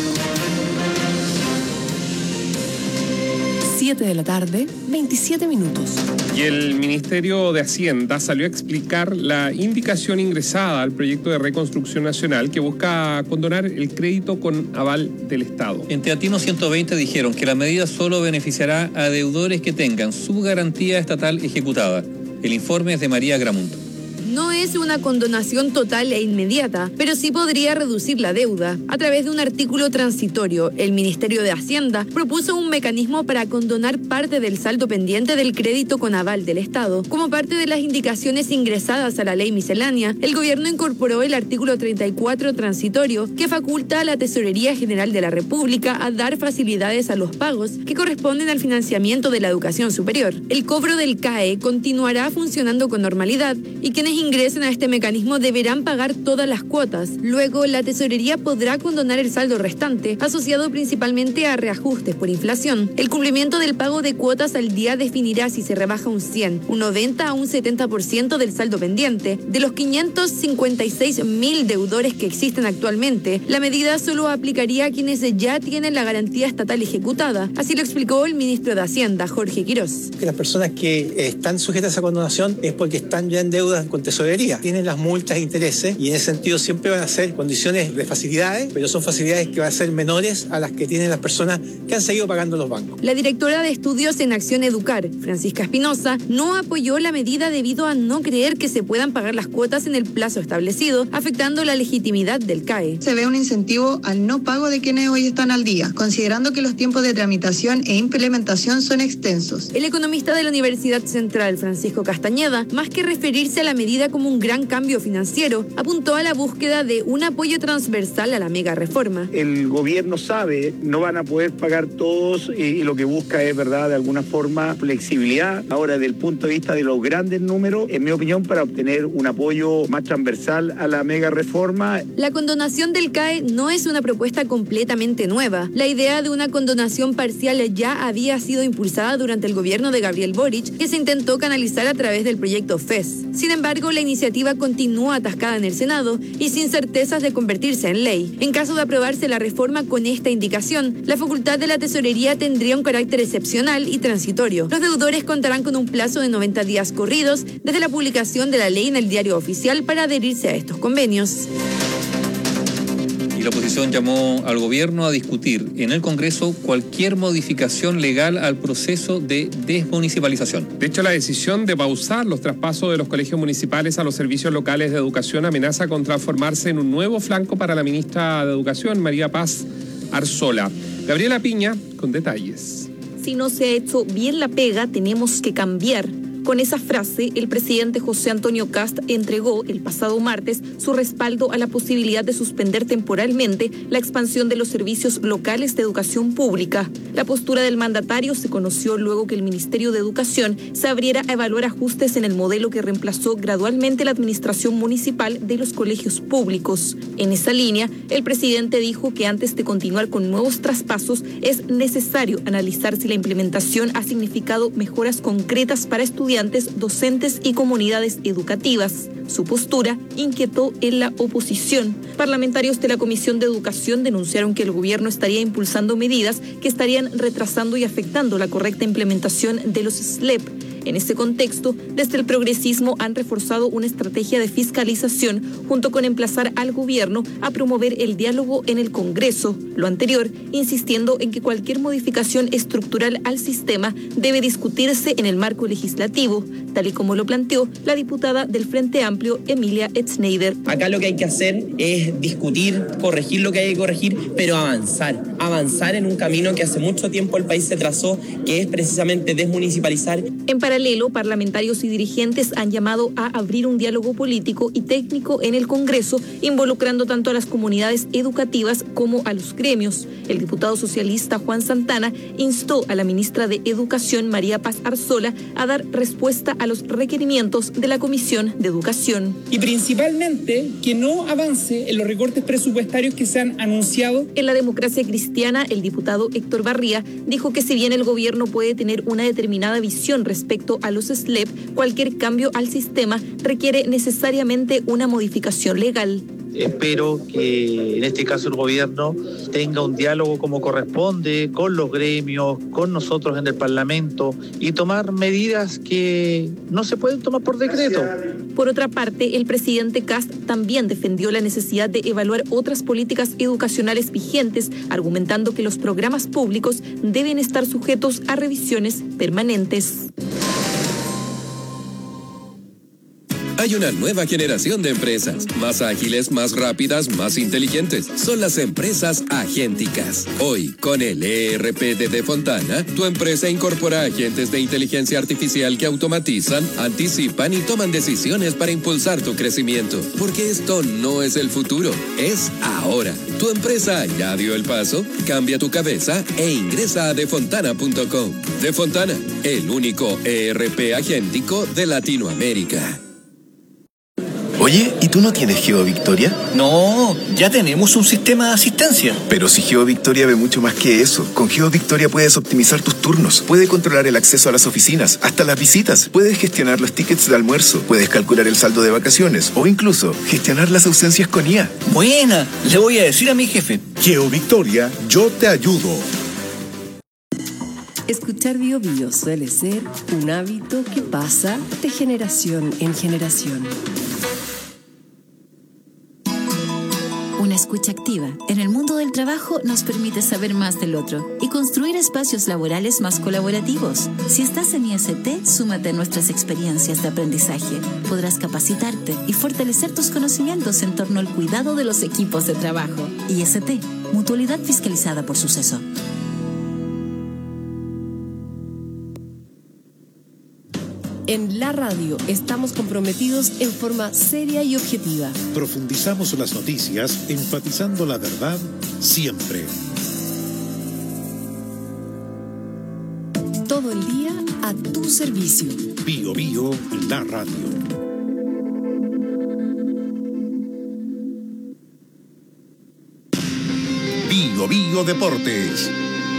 siete de la tarde, veintisiete minutos. Y el Ministerio de Hacienda salió a explicar la indicación ingresada al proyecto de reconstrucción nacional que busca condonar el crédito con aval del Estado. En Teatino ciento veinte dijeron que la medida solo beneficiará a deudores que tengan su garantía estatal ejecutada. El informe es de María Gramundo. No es una condonación total e inmediata, pero sí podría reducir la deuda. A través de un artículo transitorio, el Ministerio de Hacienda propuso un mecanismo para condonar parte del saldo pendiente del crédito con aval del Estado. Como parte de las indicaciones ingresadas a la ley miscelánea, el gobierno incorporó el artículo treinta y cuatro transitorio que faculta a la Tesorería General de la República a dar facilidades a los pagos que corresponden al financiamiento de la educación superior. El cobro del C A E continuará funcionando con normalidad y quienes ingresen a este mecanismo deberán pagar todas las cuotas. Luego, la tesorería podrá condonar el saldo restante, asociado principalmente a reajustes por inflación. El cumplimiento del pago de cuotas al día definirá si se rebaja un cien, un noventa o un setenta por ciento del saldo pendiente. De los quinientos cincuenta y seis mil deudores que existen actualmente, la medida solo aplicaría a quienes ya tienen la garantía estatal ejecutada. Así lo explicó el ministro de Hacienda, Jorge Quirós. Que las personas que están sujetas a condonación es porque están ya en deuda con tesorería tesorería. Tienen las multas e intereses y en ese sentido siempre van a ser condiciones de facilidades, pero son facilidades que van a ser menores a las que tienen las personas que han seguido pagando los bancos. La directora de Estudios en Acción Educar, Francisca Espinosa, no apoyó la medida debido a no creer que se puedan pagar las cuotas en el plazo establecido, afectando la legitimidad del C A E. Se ve un incentivo al no pago de quienes hoy están al día, considerando que los tiempos de tramitación e implementación son extensos. El economista de la Universidad Central, Francisco Castañeda, más que referirse a la medida como un gran cambio financiero, apuntó a la búsqueda de un apoyo transversal a la mega reforma. El gobierno sabe, no van a poder pagar todos y, y lo que busca es, verdad, de alguna forma flexibilidad. Ahora, desde el punto de vista de los grandes números, en mi opinión, para obtener un apoyo más transversal a la mega reforma. La condonación del C A E no es una propuesta completamente nueva. La idea de una condonación parcial ya había sido impulsada durante el gobierno de Gabriel Boric, que se intentó canalizar a través del proyecto F E S. Sin embargo, la iniciativa continúa atascada en el Senado y sin certezas de convertirse en ley. En caso de aprobarse la reforma con esta indicación, la facultad de la tesorería tendría un carácter excepcional y transitorio. Los deudores contarán con un plazo de noventa días corridos desde la publicación de la ley en el diario oficial para adherirse a estos convenios. La oposición llamó al gobierno a discutir en el Congreso cualquier modificación legal al proceso de desmunicipalización. De hecho, la decisión de pausar los traspasos de los colegios municipales a los servicios locales de educación amenaza con transformarse en un nuevo flanco para la ministra de Educación, María Paz Arzola. Gabriela Piña, con detalles. Si no se ha hecho bien la pega, tenemos que cambiar. Con esa frase, el presidente José Antonio Kast entregó el pasado martes su respaldo a la posibilidad de suspender temporalmente la expansión de los servicios locales de educación pública. La postura del mandatario se conoció luego que el Ministerio de Educación se abriera a evaluar ajustes en el modelo que reemplazó gradualmente la administración municipal de los colegios públicos. En esa línea, el presidente dijo que antes de continuar con nuevos traspasos es necesario analizar si la implementación ha significado mejoras concretas para estudiantes, docentes y comunidades educativas. Su postura inquietó en la oposición. Parlamentarios de la Comisión de Educación denunciaron que el gobierno estaría impulsando medidas que estarían retrasando y afectando la correcta implementación de los S L E P. En ese contexto, desde el progresismo han reforzado una estrategia de fiscalización junto con emplazar al gobierno a promover el diálogo en el Congreso. Lo anterior, insistiendo en que cualquier modificación estructural al sistema debe discutirse en el marco legislativo, tal y como lo planteó la diputada del Frente Amplio, Emilia Etzneider. Acá lo que hay que hacer es discutir, corregir lo que hay que corregir, pero avanzar. Avanzar en un camino que hace mucho tiempo el país se trazó, que es precisamente desmunicipalizar. En paralelo, parlamentarios y dirigentes han llamado a abrir un diálogo político y técnico en el Congreso, involucrando tanto a las comunidades educativas como a los gremios. El diputado socialista Juan Santana instó a la ministra de Educación, María Paz Arzola, a dar respuesta a los requerimientos de la Comisión de Educación. Y principalmente que no avance en los recortes presupuestarios que se han anunciado. En la Democracia Cristiana, el diputado Héctor Barría dijo que si bien el gobierno puede tener una determinada visión respecto a los S L E P, cualquier cambio al sistema requiere necesariamente una modificación legal. Espero que en este caso el gobierno tenga un diálogo como corresponde con los gremios, con nosotros en el Parlamento y tomar medidas que no se pueden tomar por decreto. Por otra parte, el presidente Kast también defendió la necesidad de evaluar otras políticas educacionales vigentes, argumentando que los programas públicos deben estar sujetos a revisiones permanentes. Hay una nueva generación de empresas, más ágiles, más rápidas, más inteligentes. Son las empresas agénticas. Hoy, con el E R P de Defontana, tu empresa incorpora agentes de inteligencia artificial que automatizan, anticipan y toman decisiones para impulsar tu crecimiento. Porque esto no es el futuro, es ahora. ¿Tu empresa ya dio el paso? Cambia tu cabeza e ingresa a defontana punto com. Defontana, el único E R P agéntico de Latinoamérica. Oye, ¿y tú no tienes GeoVictoria? No, ya tenemos un sistema de asistencia. Pero si GeoVictoria ve mucho más que eso. Con GeoVictoria puedes optimizar tus turnos, puedes controlar el acceso a las oficinas, hasta las visitas, puedes gestionar los tickets de almuerzo, puedes calcular el saldo de vacaciones o incluso gestionar las ausencias con I A. Buena, le voy a decir a mi jefe. GeoVictoria, yo te ayudo. Escuchar Bio Bio suele ser un hábito que pasa de generación en generación. Una escucha activa en el mundo del trabajo nos permite saber más del otro y construir espacios laborales más colaborativos. Si estás en I S T, súmate a nuestras experiencias de aprendizaje. Podrás capacitarte y fortalecer tus conocimientos en torno al cuidado de los equipos de trabajo. I S T, Mutualidad Fiscalizada por Suceso. En la radio estamos comprometidos en forma seria y objetiva. Profundizamos las noticias, enfatizando la verdad siempre. Todo el día a tu servicio. Bio Bio, la radio. Bio Bio Deportes.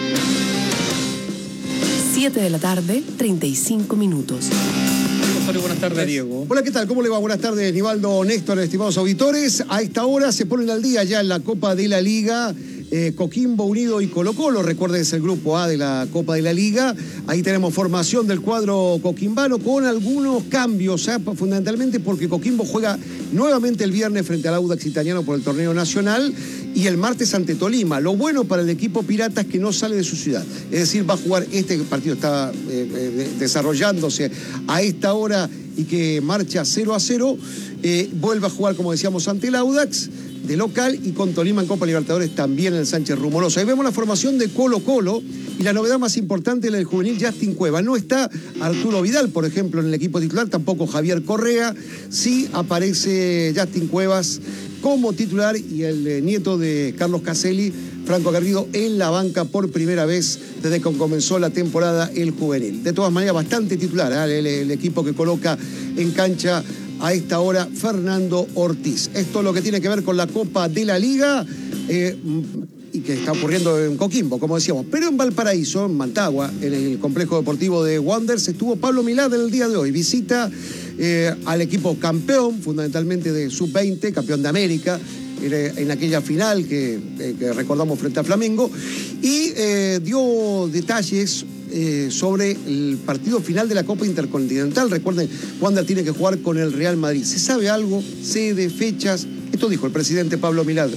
siete de la tarde, treinta y cinco minutos. Buenas tardes, Diego. Hola, ¿qué tal? ¿Cómo le va? Buenas tardes, Nivaldo, Néstor, estimados auditores. A esta hora se ponen al día ya en la Copa de la Liga eh, Coquimbo Unido y Colo Colo. Recuerden, es el grupo A de la Copa de la Liga. Ahí tenemos formación del cuadro coquimbano con algunos cambios, ¿eh? Fundamentalmente porque Coquimbo juega nuevamente el viernes frente al Audax Italiano por el torneo nacional y el martes ante Tolima. Lo bueno para el equipo pirata es que no sale de su ciudad. Es decir, va a jugar, este partido está eh, eh, desarrollándose a esta hora y que marcha cero a cero. Eh, vuelve a jugar, como decíamos, ante el Audax de local y con Tolima en Copa Libertadores también en el Sánchez Rumoroso. Ahí vemos la formación de Colo Colo y la novedad más importante es la del juvenil Justin Cueva. No está Arturo Vidal, por ejemplo, en el equipo titular, tampoco Javier Correa. Sí aparece Justin Cuevas como titular y el eh, nieto de Carlos Caselli, Franco Garrido, en la banca por primera vez desde que comenzó la temporada el juvenil. De todas maneras, bastante titular, ¿eh? el, el equipo que coloca en cancha a esta hora Fernando Ortiz. Esto es lo que tiene que ver con la Copa de la Liga eh, y que está ocurriendo en Coquimbo, como decíamos. Pero en Valparaíso, en Mantagua, en el complejo deportivo de Wanderers, estuvo Pablo Milad en el día de hoy. Visita eh, al equipo campeón, fundamentalmente de sub veinte, campeón de América, en aquella final que, que recordamos frente a Flamengo, y eh, dio detalles eh, sobre el partido final de la Copa Intercontinental. Recuerden, Wander tiene que jugar con el Real Madrid. ¿Se sabe algo? ¿Sede, fechas? Esto dijo el presidente Pablo Milad.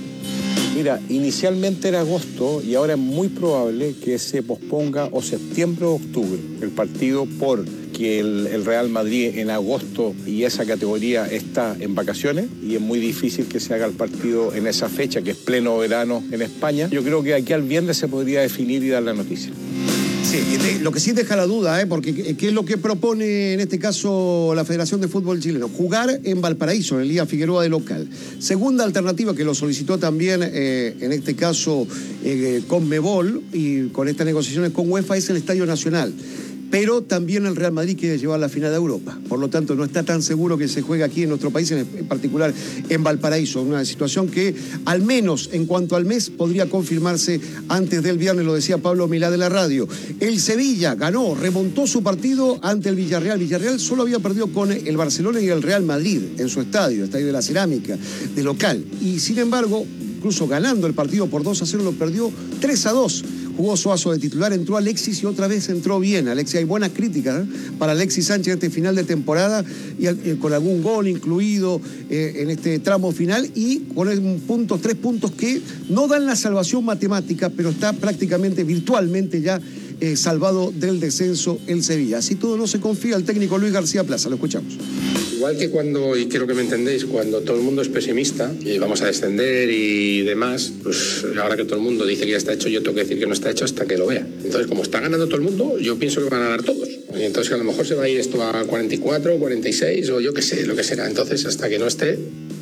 Mira, inicialmente era agosto y ahora es muy probable que se posponga o septiembre o octubre el partido por que el, el Real Madrid en agosto y esa categoría está en vacaciones y es muy difícil que se haga el partido en esa fecha, que es pleno verano en España. Yo creo que aquí al viernes se podría definir y dar la noticia. Sí, lo que sí deja la duda, ¿eh? Porque ¿qué es lo que propone en este caso la Federación de Fútbol Chileno? Jugar en Valparaíso, en el Liga Figueroa de local. Segunda alternativa que lo solicitó también, eh, en este caso, eh, Conmebol y con estas negociaciones con UEFA, es el Estadio Nacional. Pero también el Real Madrid quiere llevar la final de Europa. Por lo tanto, no está tan seguro que se juegue aquí en nuestro país, en particular en Valparaíso. Una situación que, al menos en cuanto al mes, podría confirmarse antes del viernes, lo decía Pablo Milá de la radio. El Sevilla ganó, remontó su partido ante el Villarreal. Villarreal solo había perdido con el Barcelona y el Real Madrid en su estadio, el Estadio de la Cerámica, de local. Y sin embargo, incluso ganando el partido por dos a cero, lo perdió tres a dos. Jugó Suazo de titular, entró Alexis y otra vez entró bien. Alexis, hay buenas críticas ¿eh? para Alexis Sánchez en este final de temporada, y eh, con algún gol incluido eh, en este tramo final, y con puntos, tres puntos que no dan la salvación matemática, pero está prácticamente, virtualmente ya eh, salvado del descenso el Sevilla. Así todo no se confía el técnico Luis García Plaza. Lo escuchamos. Igual que cuando, y quiero que me entendéis, cuando todo el mundo es pesimista y vamos a descender y demás, pues ahora que todo el mundo dice que ya está hecho, yo tengo que decir que no está hecho hasta que lo vea. Entonces, como está ganando todo el mundo, yo pienso que van a ganar todos. Y entonces a lo mejor se va a ir esto a cuarenta y cuatro, cuarenta y seis o yo qué sé, lo que será. Entonces, hasta que no esté...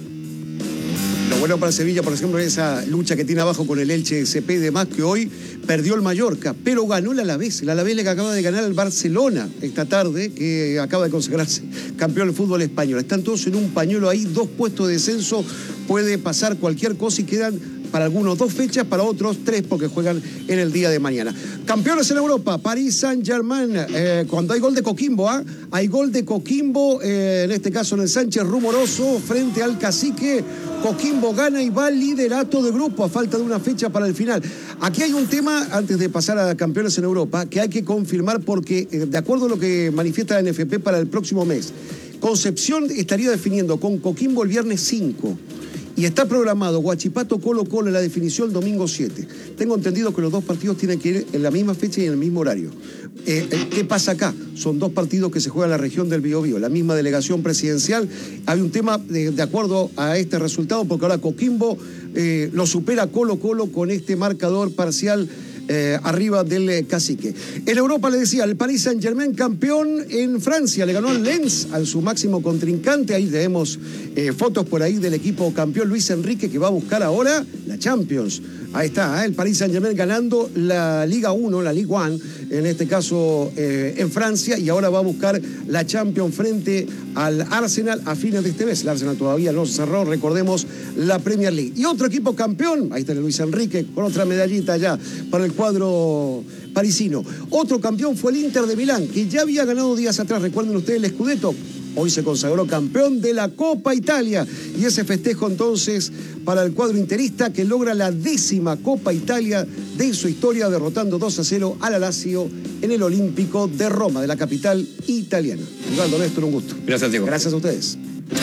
Lo bueno para Sevilla, por ejemplo, es esa lucha que tiene abajo con el Elche S P y demás, que hoy perdió el Mallorca, pero ganó el Alavés. El Alavés le acaba de ganar al Barcelona esta tarde, que acaba de consagrarse campeón del fútbol español. Están todos en un pañuelo ahí, dos puestos de descenso, puede pasar cualquier cosa y quedan para algunos dos fechas, para otros tres porque juegan en el día de mañana. Campeones en Europa, Paris Saint-Germain, eh, cuando hay gol de Coquimbo, ¿ah? ¿eh? Hay gol de Coquimbo, eh, en este caso en el Sánchez Rumoroso, frente al Cacique. Coquimbo gana y va al liderato de grupo a falta de una fecha para el final. Aquí hay un tema, antes de pasar a Campeones en Europa, que hay que confirmar porque, eh, de acuerdo a lo que manifiesta la N F P para el próximo mes, Concepción estaría definiendo con Coquimbo el viernes cinco. Y está programado Huachipato Colo Colo en la definición el domingo siete. Tengo entendido que los dos partidos tienen que ir en la misma fecha y en el mismo horario. Eh, ¿Qué pasa acá? Son dos partidos que se juegan en la región del Biobío, la misma delegación presidencial. Hay un tema de, de acuerdo a este resultado, porque ahora Coquimbo eh, lo supera Colo Colo con este marcador parcial Eh, arriba del eh, Cacique. En Europa, le decía, el Paris Saint-Germain campeón en Francia, le ganó al Lens, a su máximo contrincante. Ahí tenemos eh, fotos por ahí del equipo campeón Luis Enrique, que va a buscar ahora la Champions. Ahí está, ¿eh? El Paris Saint-Germain ganando la Liga uno, la Ligue uno, en este caso eh, en Francia, y ahora va a buscar la Champions frente al Arsenal a fines de este mes. El Arsenal todavía no cerró, recordemos, la Premier League. Y otro equipo campeón, ahí está el Luis Enrique, con otra medallita ya para el cuadro parisino. Otro campeón fue el Inter de Milán, que ya había ganado días atrás, recuerden ustedes el Scudetto. Hoy se consagró campeón de la Copa Italia. Y ese festejo entonces para el cuadro interista, que logra la décima Copa Italia de su historia, derrotando dos a cero a la Lazio en el Olímpico de Roma, de la capital italiana. Rivaldo, Néstor, un gusto. Gracias, Diego. Gracias a ustedes.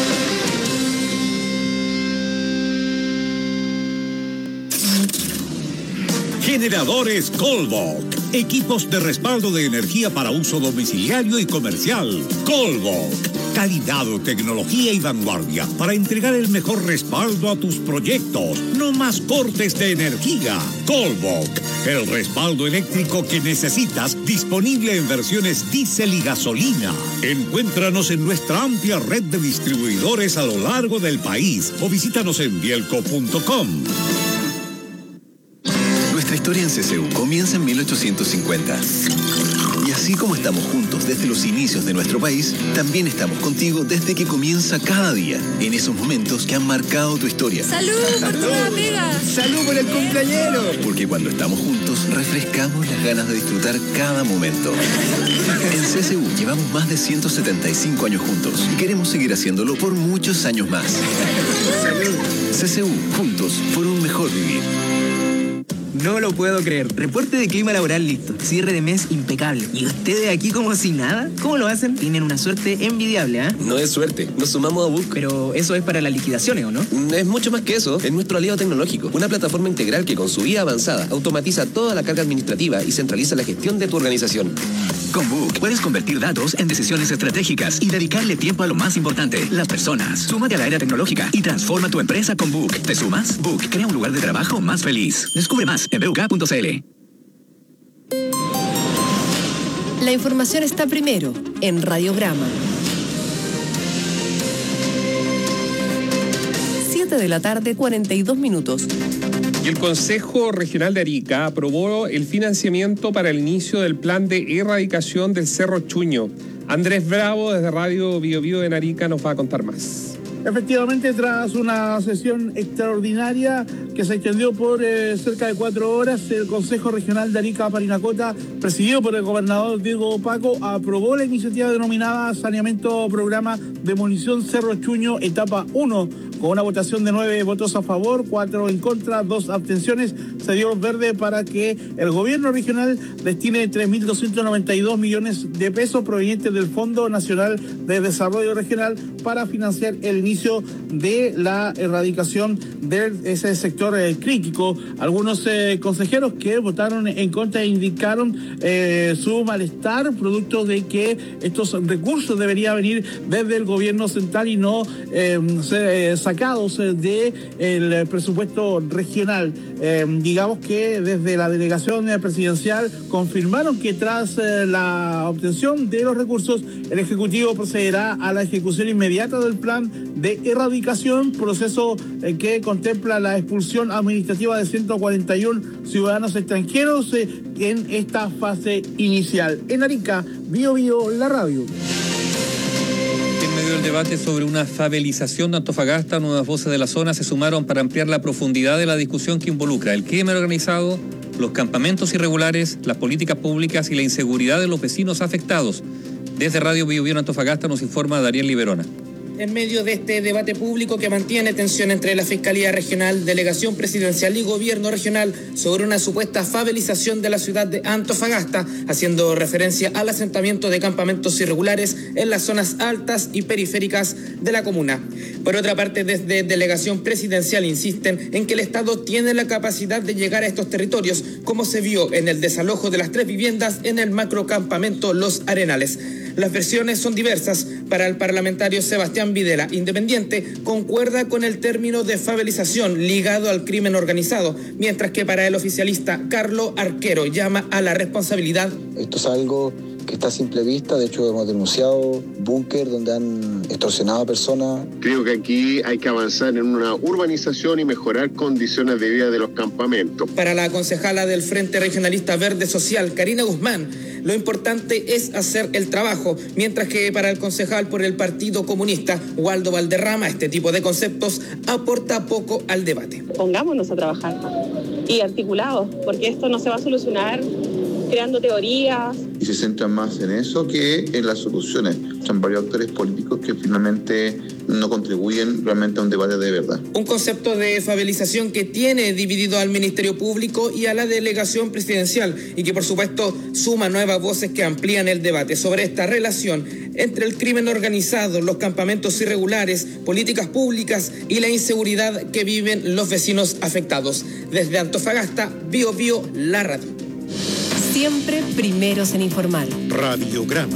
Generadores Colbok. Equipos de respaldo de energía para uso domiciliario y comercial. Colbok. Calidad, tecnología y vanguardia para entregar el mejor respaldo a tus proyectos. No más cortes de energía. Colbok. El respaldo eléctrico que necesitas, disponible en versiones diésel y gasolina. Encuéntranos en nuestra amplia red de distribuidores a lo largo del país o visítanos en bielco punto com. Nuestra historia en C C U comienza en mil ochocientos cincuenta. Y así como estamos juntos desde los inicios de nuestro país, también estamos contigo desde que comienza cada día, en esos momentos que han marcado tu historia. ¡Salud por tu amiga! ¡Salud por el cumpleañero! Porque cuando estamos juntos, refrescamos las ganas de disfrutar cada momento. En C C U llevamos más de ciento setenta y cinco años juntos y queremos seguir haciéndolo por muchos años más. ¡Salud! C C U, juntos por un mejor vivir. No lo puedo creer. Reporte de clima laboral listo. Cierre de mes impecable. ¿Y ustedes aquí como si nada? ¿Cómo lo hacen? Tienen una suerte envidiable, ¿ah? ¿eh? No es suerte. Nos sumamos a Book. Pero eso es para las liquidaciones, ¿o no? Es mucho más que eso. Es nuestro aliado tecnológico. Una plataforma integral que con su I A avanzada automatiza toda la carga administrativa y centraliza la gestión de tu organización. Con Book puedes convertir datos en decisiones estratégicas y dedicarle tiempo a lo más importante, las personas. Súmate a la era tecnológica y transforma tu empresa con Book. ¿Te sumas? Book crea un lugar de trabajo más feliz. Descubre más en b u k punto c l. La información está primero en Radiograma. siete de la tarde, cuarenta y dos minutos. Y el Consejo Regional de Arica aprobó el financiamiento para el inicio del plan de erradicación del Cerro Chuño. Andrés Bravo, desde Radio Bio Bio en Arica, nos va a contar más. Efectivamente, tras una sesión extraordinaria que se extendió por eh, cerca de cuatro horas, el Consejo Regional de Arica Parinacota, presidido por el gobernador Diego Paco, aprobó la iniciativa denominada Saneamiento Programa Demolición Cerro Chuño, etapa uno, con una votación de nueve votos a favor, cuatro en contra, dos abstenciones. Se dio verde para que el gobierno regional destine tres mil doscientos noventa y dos millones de pesos provenientes del Fondo Nacional de Desarrollo Regional para financiar el inicio de la erradicación de ese sector eh, crítico. Algunos eh, consejeros que votaron en contra indicaron eh, su malestar, producto de que estos recursos deberían venir desde el gobierno central y no eh, ser eh, sacados del presupuesto regional. Eh, digamos que desde la delegación presidencial confirmaron que tras eh, la obtención de los recursos, el Ejecutivo procederá a la ejecución inmediata del plan de erradicación, proceso eh, que contempla la expulsión administrativa de ciento cuarenta y uno ciudadanos extranjeros eh, en esta fase inicial. En Arica, Bio Bio, la radio. En medio el debate sobre una favelización de Antofagasta, nuevas voces de la zona se sumaron para ampliar la profundidad de la discusión que involucra el crimen organizado, los campamentos irregulares, las políticas públicas y la inseguridad de los vecinos afectados. Desde Radio Bio Bio en Antofagasta nos informa Dariel Liberona. En medio de este debate público que mantiene tensión entre la Fiscalía Regional, Delegación Presidencial y Gobierno Regional sobre una supuesta favelización de la ciudad de Antofagasta, haciendo referencia al asentamiento de campamentos irregulares en las zonas altas y periféricas de la comuna. Por otra parte, desde Delegación Presidencial insisten en que el Estado tiene la capacidad de llegar a estos territorios, como se vio en el desalojo de las tres viviendas en el macrocampamento Los Arenales. Las versiones son diversas. Para el parlamentario Sebastián Videla, independiente, concuerda con el término de favelización ligado al crimen organizado, mientras que para el oficialista Carlos Arquero llama a la responsabilidad. Esto es algo que está a simple vista, de hecho hemos denunciado búnker donde han extorsionado a personas. Creo que aquí hay que avanzar en una urbanización y mejorar condiciones de vida de los campamentos. Para la concejala del Frente Regionalista Verde Social, Karina Guzmán, lo importante es hacer el trabajo, mientras que para el concejal por el Partido Comunista, Waldo Valderrama, este tipo de conceptos aporta poco al debate. Pongámonos a trabajar y articulados, porque esto no se va a solucionar creando teorías. Y se centran más en eso que en las soluciones. Son varios actores políticos que finalmente no contribuyen realmente a un debate de verdad. Un concepto de favelización que tiene dividido al Ministerio Público y a la Delegación Presidencial y que por supuesto suma nuevas voces que amplían el debate sobre esta relación entre el crimen organizado, los campamentos irregulares, políticas públicas y la inseguridad que viven los vecinos afectados. Desde Antofagasta, Bio Bio, la radio. Siempre primeros en informar. Radiograma.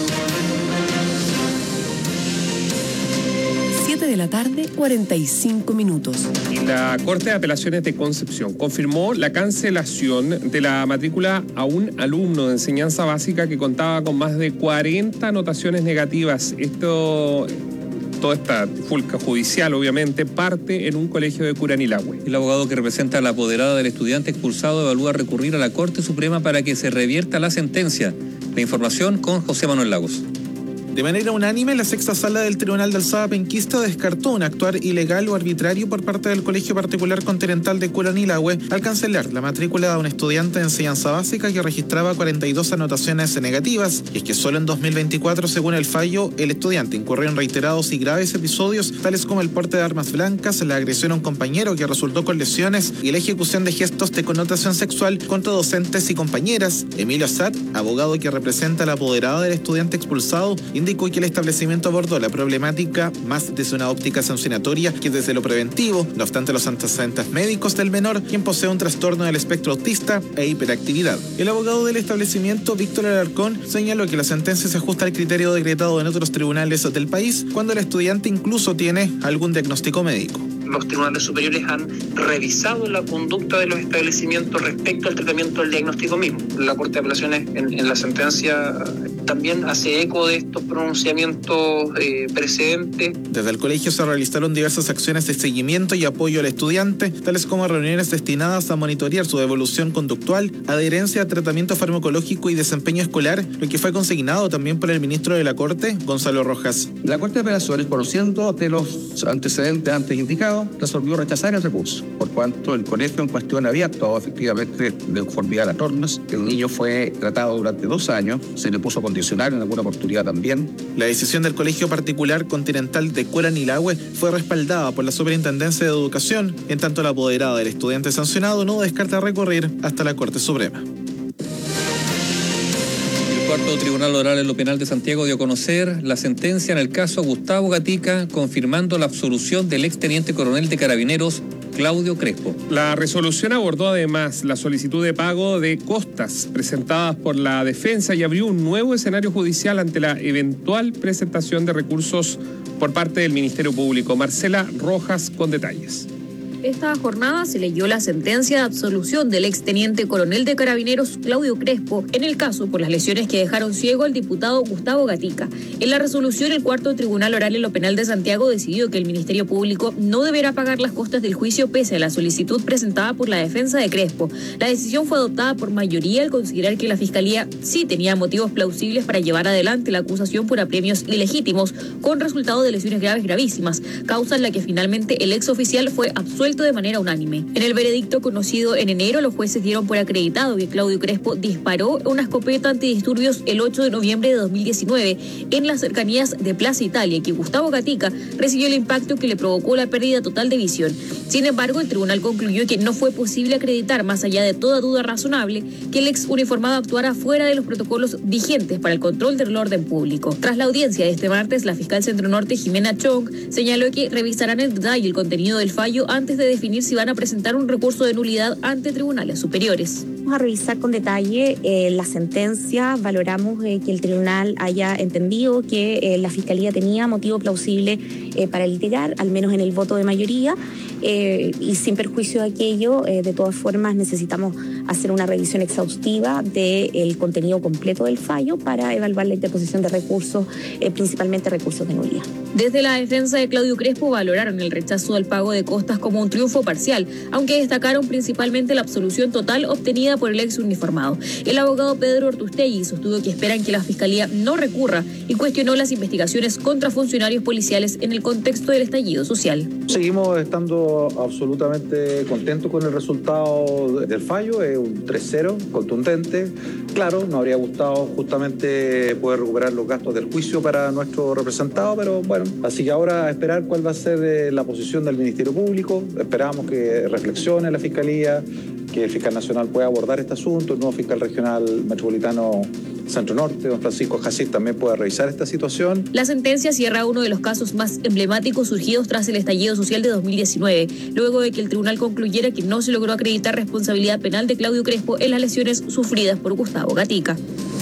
siete de la tarde, cuarenta y cinco minutos. La Corte de Apelaciones de Concepción confirmó la cancelación de la matrícula a un alumno de enseñanza básica que contaba con más de cuarenta anotaciones negativas. Esto... Toda esta fulca judicial, obviamente, parte en un colegio de Curanilahue. El abogado que representa a la apoderada del estudiante expulsado evalúa recurrir a la Corte Suprema para que se revierta la sentencia. La información con José Manuel Lagos. De manera unánime, la sexta sala del Tribunal de Alzada Penquista descartó un actuar ilegal o arbitrario por parte del Colegio Particular Continental de Curanilahue al cancelar la matrícula de un estudiante de enseñanza básica que registraba cuarenta y dos anotaciones negativas. Y es que solo en dos mil veinticuatro, según el fallo, el estudiante incurrió en reiterados y graves episodios, tales como el porte de armas blancas, la agresión a un compañero que resultó con lesiones y la ejecución de gestos de connotación sexual contra docentes y compañeras. Emilio Assad, abogado que representa a la apoderada del estudiante expulsado, indicó que el establecimiento abordó la problemática más desde una óptica sancionatoria que desde lo preventivo. No obstante, los antecedentes médicos del menor, quien posee un trastorno del espectro autista e hiperactividad. El abogado del establecimiento, Víctor Alarcón, señaló que la sentencia se ajusta al criterio decretado en otros tribunales del país cuando el estudiante incluso tiene algún diagnóstico médico. Los tribunales superiores han revisado la conducta de los establecimientos respecto al tratamiento del diagnóstico mismo. La Corte de Apelaciones en, en la sentencia también hace eco de estos pronunciamientos eh, precedentes. Desde el colegio se realizaron diversas acciones de seguimiento y apoyo al estudiante, tales como reuniones destinadas a monitorear su evolución conductual, adherencia a tratamiento farmacológico y desempeño escolar, lo que fue consignado también por el ministro de la Corte, Gonzalo Rojas. La Corte de Apelaciones, conociendo de los antecedentes antes indicados, resolvió rechazar el recurso, por cuanto el colegio en cuestión había actuado efectivamente de conformidad a las normas. El niño fue tratado durante dos años, se le puso condicional en alguna oportunidad también. La decisión del Colegio Particular Continental de Curanilahue fue respaldada por la Superintendencia de Educación, en tanto la apoderada del estudiante sancionado no descarta recurrir hasta la Corte Suprema. El cuarto Tribunal Oral en lo Penal de Santiago dio a conocer la sentencia en el caso Gustavo Gatica, confirmando la absolución del exteniente coronel de Carabineros, Claudio Crespo. La resolución abordó además la solicitud de pago de costas presentadas por la defensa y abrió un nuevo escenario judicial ante la eventual presentación de recursos por parte del Ministerio Público. Marcela Rojas con detalles. Esta jornada se leyó la sentencia de absolución del exteniente coronel de Carabineros Claudio Crespo en el caso por las lesiones que dejaron ciego al diputado Gustavo Gatica. En la resolución, el cuarto Tribunal Oral en lo Penal de Santiago decidió que el Ministerio Público no deberá pagar las costas del juicio pese a la solicitud presentada por la defensa de Crespo. La decisión fue adoptada por mayoría al considerar que la Fiscalía sí tenía motivos plausibles para llevar adelante la acusación por apremios ilegítimos con resultado de lesiones graves gravísimas, causa en la que finalmente el ex oficial fue absuelto de manera unánime. En el veredicto conocido en enero, los jueces dieron por acreditado que Claudio Crespo disparó una escopeta antidisturbios el ocho de noviembre de dos mil diecinueve en las cercanías de Plaza Italia y que Gustavo Gatica recibió el impacto que le provocó la pérdida total de visión. Sin embargo, el tribunal concluyó que no fue posible acreditar, más allá de toda duda razonable, que el ex uniformado actuara fuera de los protocolos vigentes para el control del orden público. Tras la audiencia de este martes, la fiscal Centro Norte, Jimena Chong, señaló que revisarán en detalle el contenido del fallo antes de definir si van a presentar un recurso de nulidad ante tribunales superiores. Vamos a revisar con detalle eh, la sentencia, valoramos eh, que el tribunal haya entendido que eh, la Fiscalía tenía motivo plausible eh, para litigar, al menos en el voto de mayoría, eh, y sin perjuicio de aquello, eh, de todas formas necesitamos hacer una revisión exhaustiva del contenido completo del fallo para evaluar la interposición de recursos, eh, principalmente recursos de nulidad. Desde la defensa de Claudio Crespo valoraron el rechazo al pago de costas como un triunfo parcial, aunque destacaron principalmente la absolución total obtenida por el ex uniformado. El abogado Pedro Ortustegui sostuvo que esperan que la Fiscalía no recurra y cuestionó las investigaciones contra funcionarios policiales en el contexto del estallido social. Seguimos estando absolutamente contentos con el resultado del fallo, es un tres cero contundente. Claro, nos habría gustado justamente poder recuperar los gastos del juicio para nuestro representado, pero bueno, así que ahora a esperar cuál va a ser la posición del Ministerio Público. Esperamos que reflexione la Fiscalía, que el fiscal nacional pueda abordar este asunto, el nuevo fiscal regional metropolitano Centro Norte, don Francisco Jacís, también pueda revisar esta situación. La sentencia cierra uno de los casos más emblemáticos surgidos tras el estallido social de dos mil diecinueve, luego de que el tribunal concluyera que no se logró acreditar responsabilidad penal de Claudio Crespo en las lesiones sufridas por Gustavo Gatica.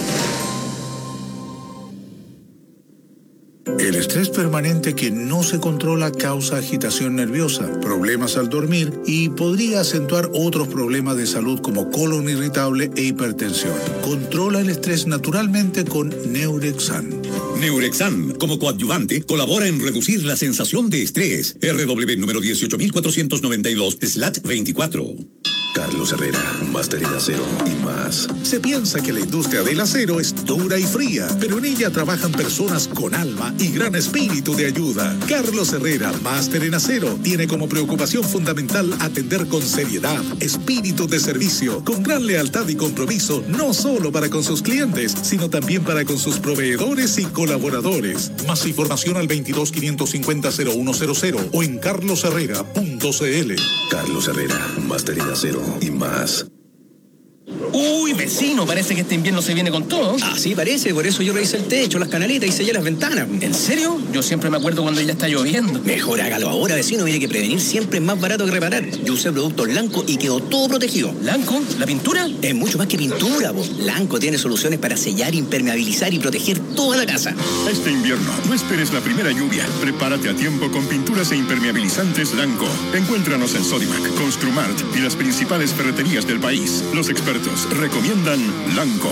El estrés permanente que no se controla causa agitación nerviosa, problemas al dormir y podría acentuar otros problemas de salud como colon irritable e hipertensión. Controla el estrés naturalmente con Neurexan. Neurexan, como coadyuvante, colabora en reducir la sensación de estrés. R W número dieciocho mil cuatrocientos noventa y dos, slash veinticuatro. Carlos Herrera, máster en acero y más. Se piensa que la industria del acero es dura y fría, pero en ella trabajan personas con alma y gran espíritu de ayuda. Carlos Herrera, máster en acero, tiene como preocupación fundamental atender con seriedad, espíritu de servicio, con gran lealtad y compromiso, no solo para con sus clientes, sino también para con sus proveedores y colaboradores. Más información al veintidós quinientos cincuenta cero uno cero cero o en carlos herrera punto c l. Carlos Herrera, máster en acero y más. Uy, vecino, parece que este invierno se viene con todo. Ah, sí, parece, por eso yo revisé el techo, las canaletas y sellé las ventanas. ¿En serio? Yo siempre me acuerdo cuando ya está lloviendo. Mejor hágalo ahora, vecino, mire que prevenir siempre es más barato que reparar. Yo usé productos Lanco y quedó todo protegido. ¿Lanco? ¿La pintura? Es mucho más que pintura, vos. Lanco tiene soluciones para sellar, impermeabilizar y proteger toda la casa. Este invierno, no esperes la primera lluvia. Prepárate a tiempo con pinturas e impermeabilizantes Lanco. Encuéntranos en Sodimac, Construmart y las principales ferreterías del país. Los expertos recomiendan Lanco.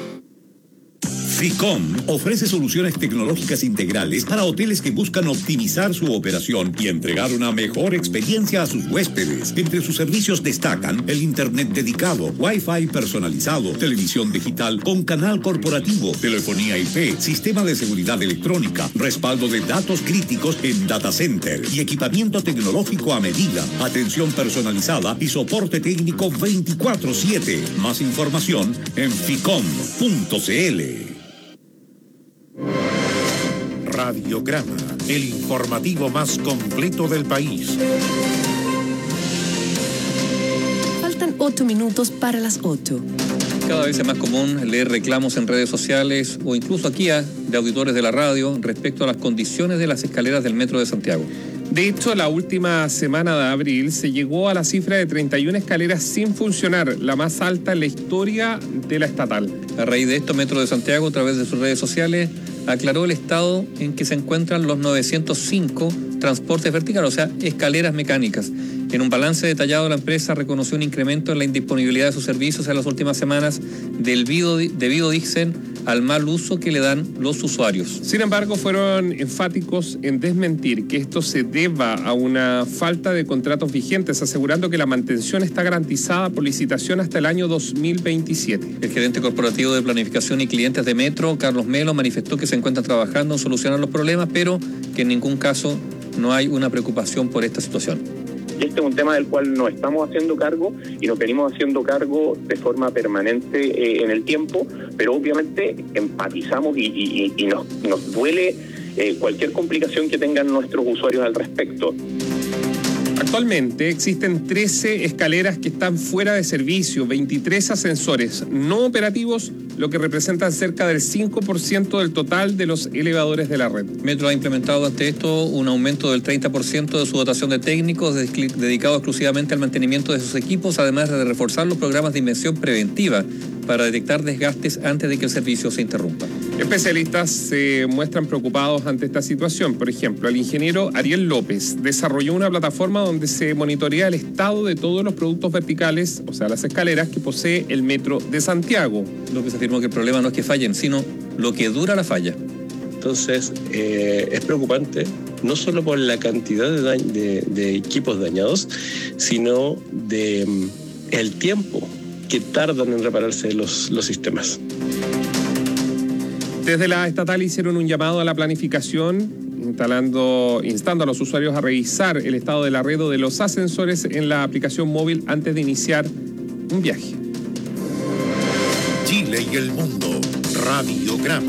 FICOM ofrece soluciones tecnológicas integrales para hoteles que buscan optimizar su operación y entregar una mejor experiencia a sus huéspedes. Entre sus servicios destacan el internet dedicado, Wi-Fi personalizado, televisión digital con canal corporativo, telefonía I P, sistema de seguridad electrónica, respaldo de datos críticos en data center y equipamiento tecnológico a medida, atención personalizada y soporte técnico veinticuatro siete. Más información en ficom punto c l. Radiograma, el informativo más completo del país. Faltan ocho minutos para las ocho. Cada vez es más común leer reclamos en redes sociales o incluso aquí a, de auditores de la radio respecto a las condiciones de las escaleras del Metro de Santiago. De hecho, la última semana de abril se llegó a la cifra de treinta y una escaleras sin funcionar, la más alta en la historia de la estatal. A raíz de esto, Metro de Santiago, a través de sus redes sociales, aclaró el estado en que se encuentran los novecientos cinco transportes verticales, o sea, escaleras mecánicas. En un balance detallado, la empresa reconoció un incremento en la indisponibilidad de sus servicios en las últimas semanas debido, debido dicen, al mal uso que le dan los usuarios. Sin embargo, fueron enfáticos en desmentir que esto se deba a una falta de contratos vigentes, asegurando que la mantención está garantizada por licitación hasta el año dos mil veintisiete. El gerente corporativo de planificación y clientes de Metro, Carlos Melo, manifestó que se encuentran trabajando en solucionar los problemas, pero que en ningún caso no hay una preocupación por esta situación. Y este es un tema del cual nos estamos haciendo cargo y nos venimos haciendo cargo de forma permanente eh, en el tiempo, pero obviamente empatizamos y, y, y nos, nos duele eh, cualquier complicación que tengan nuestros usuarios al respecto. Actualmente existen trece escaleras que están fuera de servicio, veintitrés ascensores no operativos, lo que representa cerca del cinco por ciento del total de los elevadores de la red. Metro ha implementado ante esto un aumento del treinta por ciento de su dotación de técnicos dedicados exclusivamente al mantenimiento de sus equipos, además de reforzar los programas de invención preventiva para detectar desgastes antes de que el servicio se interrumpa. Especialistas se muestran preocupados ante esta situación. Por ejemplo, el ingeniero Ariel López desarrolló una plataforma donde se monitorea el estado de todos los productos verticales, o sea, las escaleras que posee el Metro de Santiago. López afirmó que el problema no es que fallen, sino lo que dura la falla. Entonces, eh, es preocupante, no solo por la cantidad de, dañ- de, de equipos dañados, sino de um, el tiempo que tardan en repararse los, los sistemas. Desde la estatal hicieron un llamado a la planificación, instalando, instando a los usuarios a revisar el estado de la red o de los ascensores en la aplicación móvil antes de iniciar un viaje. Chile y el mundo, Radiograma.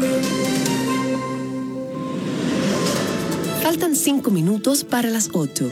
Faltan cinco minutos para las ocho.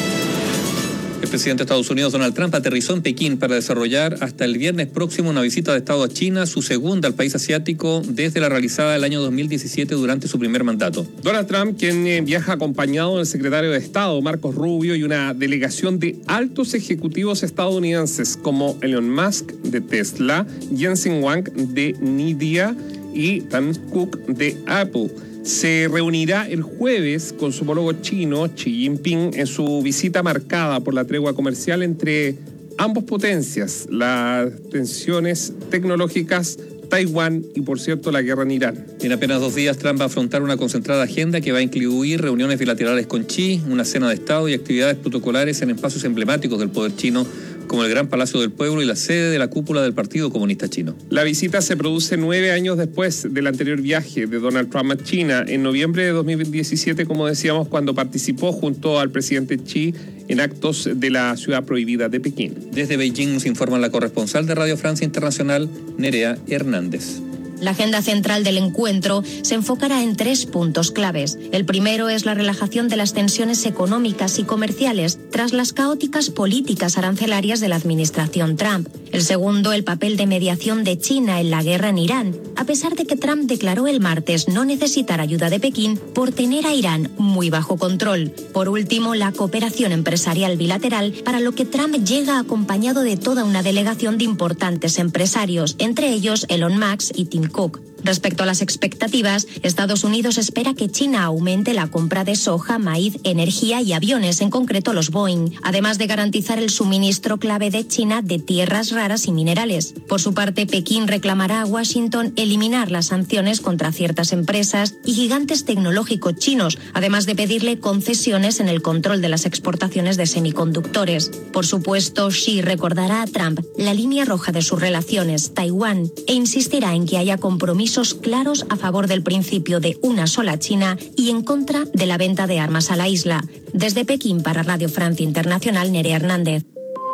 El presidente de Estados Unidos, Donald Trump, aterrizó en Pekín para desarrollar hasta el viernes próximo una visita de Estado a China, su segunda al país asiático desde la realizada el año dos mil diecisiete durante su primer mandato. Donald Trump, quien eh, viaja acompañado del secretario de Estado, Marcos Rubio, y una delegación de altos ejecutivos estadounidenses como Elon Musk de Tesla, Jensen Huang de Nvidia y Tim Cook de Apple. Se reunirá el jueves con su homólogo chino, Xi Jinping, en su visita marcada por la tregua comercial entre ambas potencias, las tensiones tecnológicas, Taiwán y, por cierto, la guerra en Irán. En apenas dos días, Trump va a afrontar una concentrada agenda que va a incluir reuniones bilaterales con Xi, una cena de Estado y actividades protocolares en espacios emblemáticos del poder chino, como el Gran Palacio del Pueblo y la sede de la cúpula del Partido Comunista Chino. La visita se produce nueve años después del anterior viaje de Donald Trump a China, en noviembre de dos mil diecisiete, como decíamos, cuando participó junto al presidente Xi en actos de la ciudad prohibida de Pekín. Desde Beijing nos informa la corresponsal de Radio Francia Internacional, Nerea Hernández. La agenda central del encuentro se enfocará en tres puntos claves. El primero es la relajación de las tensiones económicas y comerciales tras las caóticas políticas arancelarias de la administración Trump. El segundo, el papel de mediación de China en la guerra en Irán, a pesar de que Trump declaró el martes no necesitar ayuda de Pekín por tener a Irán muy bajo control. Por último, la cooperación empresarial bilateral, para lo que Trump llega acompañado de toda una delegación de importantes empresarios, entre ellos Elon Musk y Tim Cook. Respecto a las expectativas, Estados Unidos espera que China aumente la compra de soja, maíz, energía y aviones, en concreto los Boeing, además de garantizar el suministro clave de China de tierras raras y minerales. Por su parte, Pekín reclamará a Washington eliminar las sanciones contra ciertas empresas y gigantes tecnológicos chinos, además de pedirle concesiones en el control de las exportaciones de semiconductores. Por supuesto, Xi recordará a Trump la línea roja de sus relaciones, Taiwán, e insistirá en que haya compromisos claros a favor del principio de una sola China y en contra de la venta de armas a la isla. Desde Pekín para Radio Francia Internacional, Nerea Hernández.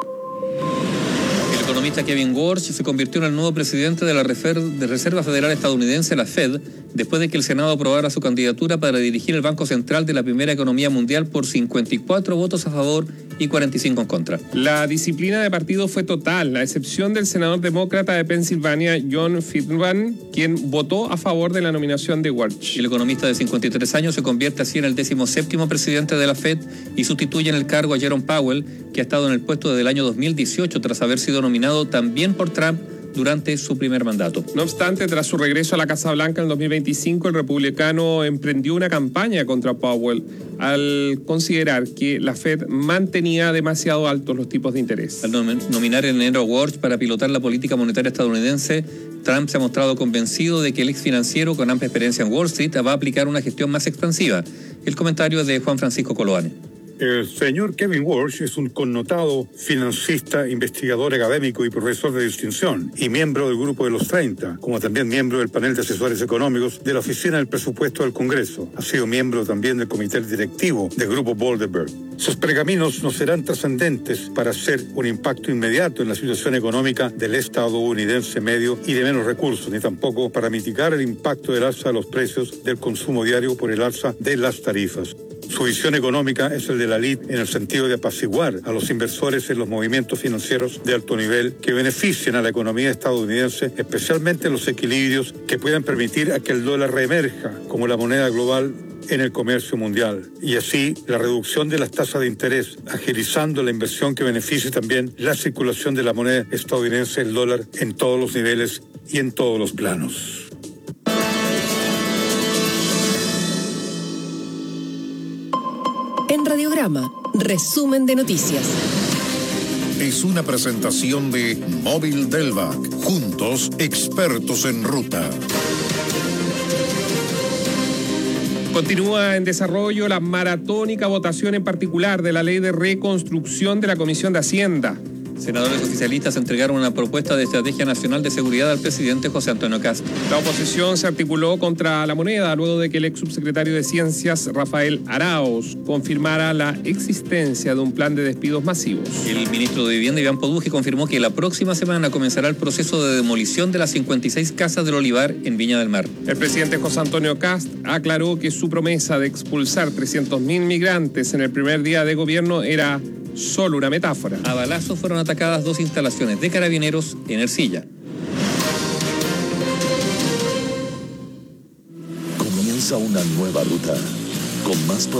El economista Kevin Warsh se convirtió en el nuevo presidente de la Reserva Federal Estadounidense, la Fed, después de que el Senado aprobara su candidatura para dirigir el Banco Central de la primera economía mundial por cincuenta y cuatro votos a favor y cuarenta y cinco en contra. La disciplina de partido fue total, a excepción del senador demócrata de Pensilvania, John Fetterman, quien votó a favor de la nominación de Warsh. El economista de cincuenta y tres años se convierte así en el decimoséptimo presidente de la Fed y sustituye en el cargo a Jerome Powell, que ha estado en el puesto desde el año dos mil dieciocho tras haber sido nominado también por Trump durante su primer mandato. No obstante, tras su regreso a la Casa Blanca en el dos mil veinticinco, el republicano emprendió una campaña contra Powell al considerar que la Fed mantenía demasiado altos los tipos de interés. Al nominar en enero a Warsh para pilotar la política monetaria estadounidense, Trump se ha mostrado convencido de que el ex financiero con amplia experiencia en Wall Street va a aplicar una gestión más expansiva. El comentario es de Juan Francisco Coloane. El señor Kevin Warsh es un connotado financista, investigador académico y profesor de distinción, y miembro del Grupo de los treinta, como también miembro del panel de asesores económicos de la Oficina del Presupuesto del Congreso. Ha sido miembro también del comité directivo del Grupo Bilderberg. Sus pergaminos no serán trascendentes para hacer un impacto inmediato en la situación económica del estadounidense medio y de menos recursos, ni tampoco para mitigar el impacto del alza de los precios del consumo diario por el alza de las tarifas. Su visión económica es el de la elite en el sentido de apaciguar a los inversores en los movimientos financieros de alto nivel que beneficien a la economía estadounidense, especialmente los equilibrios que puedan permitir a que el dólar reemerja como la moneda global en el comercio mundial, y así la reducción de las tasas de interés, agilizando la inversión que beneficie también la circulación de la moneda estadounidense, el dólar, en todos los niveles y en todos los planos. En Radiograma, resumen de noticias. Es una presentación de Móvil Delvac. Juntos, expertos en ruta. Continúa en desarrollo la maratónica votación en particular de la ley de reconstrucción de la Comisión de Hacienda. Senadores oficialistas entregaron una propuesta de estrategia nacional de seguridad al presidente José Antonio Kast. La oposición se articuló contra la moneda luego de que el ex subsecretario de Ciencias, Rafael Arauz, confirmara la existencia de un plan de despidos masivos. El ministro de Vivienda, Iván Poduje, confirmó que la próxima semana comenzará el proceso de demolición de las cincuenta y seis casas del Olivar en Viña del Mar. El presidente José Antonio Kast aclaró que su promesa de expulsar trescientos mil migrantes en el primer día de gobierno era solo una metáfora. A balazos fueron atacadas dos instalaciones de carabineros en Ercilla. Comienza una nueva ruta con más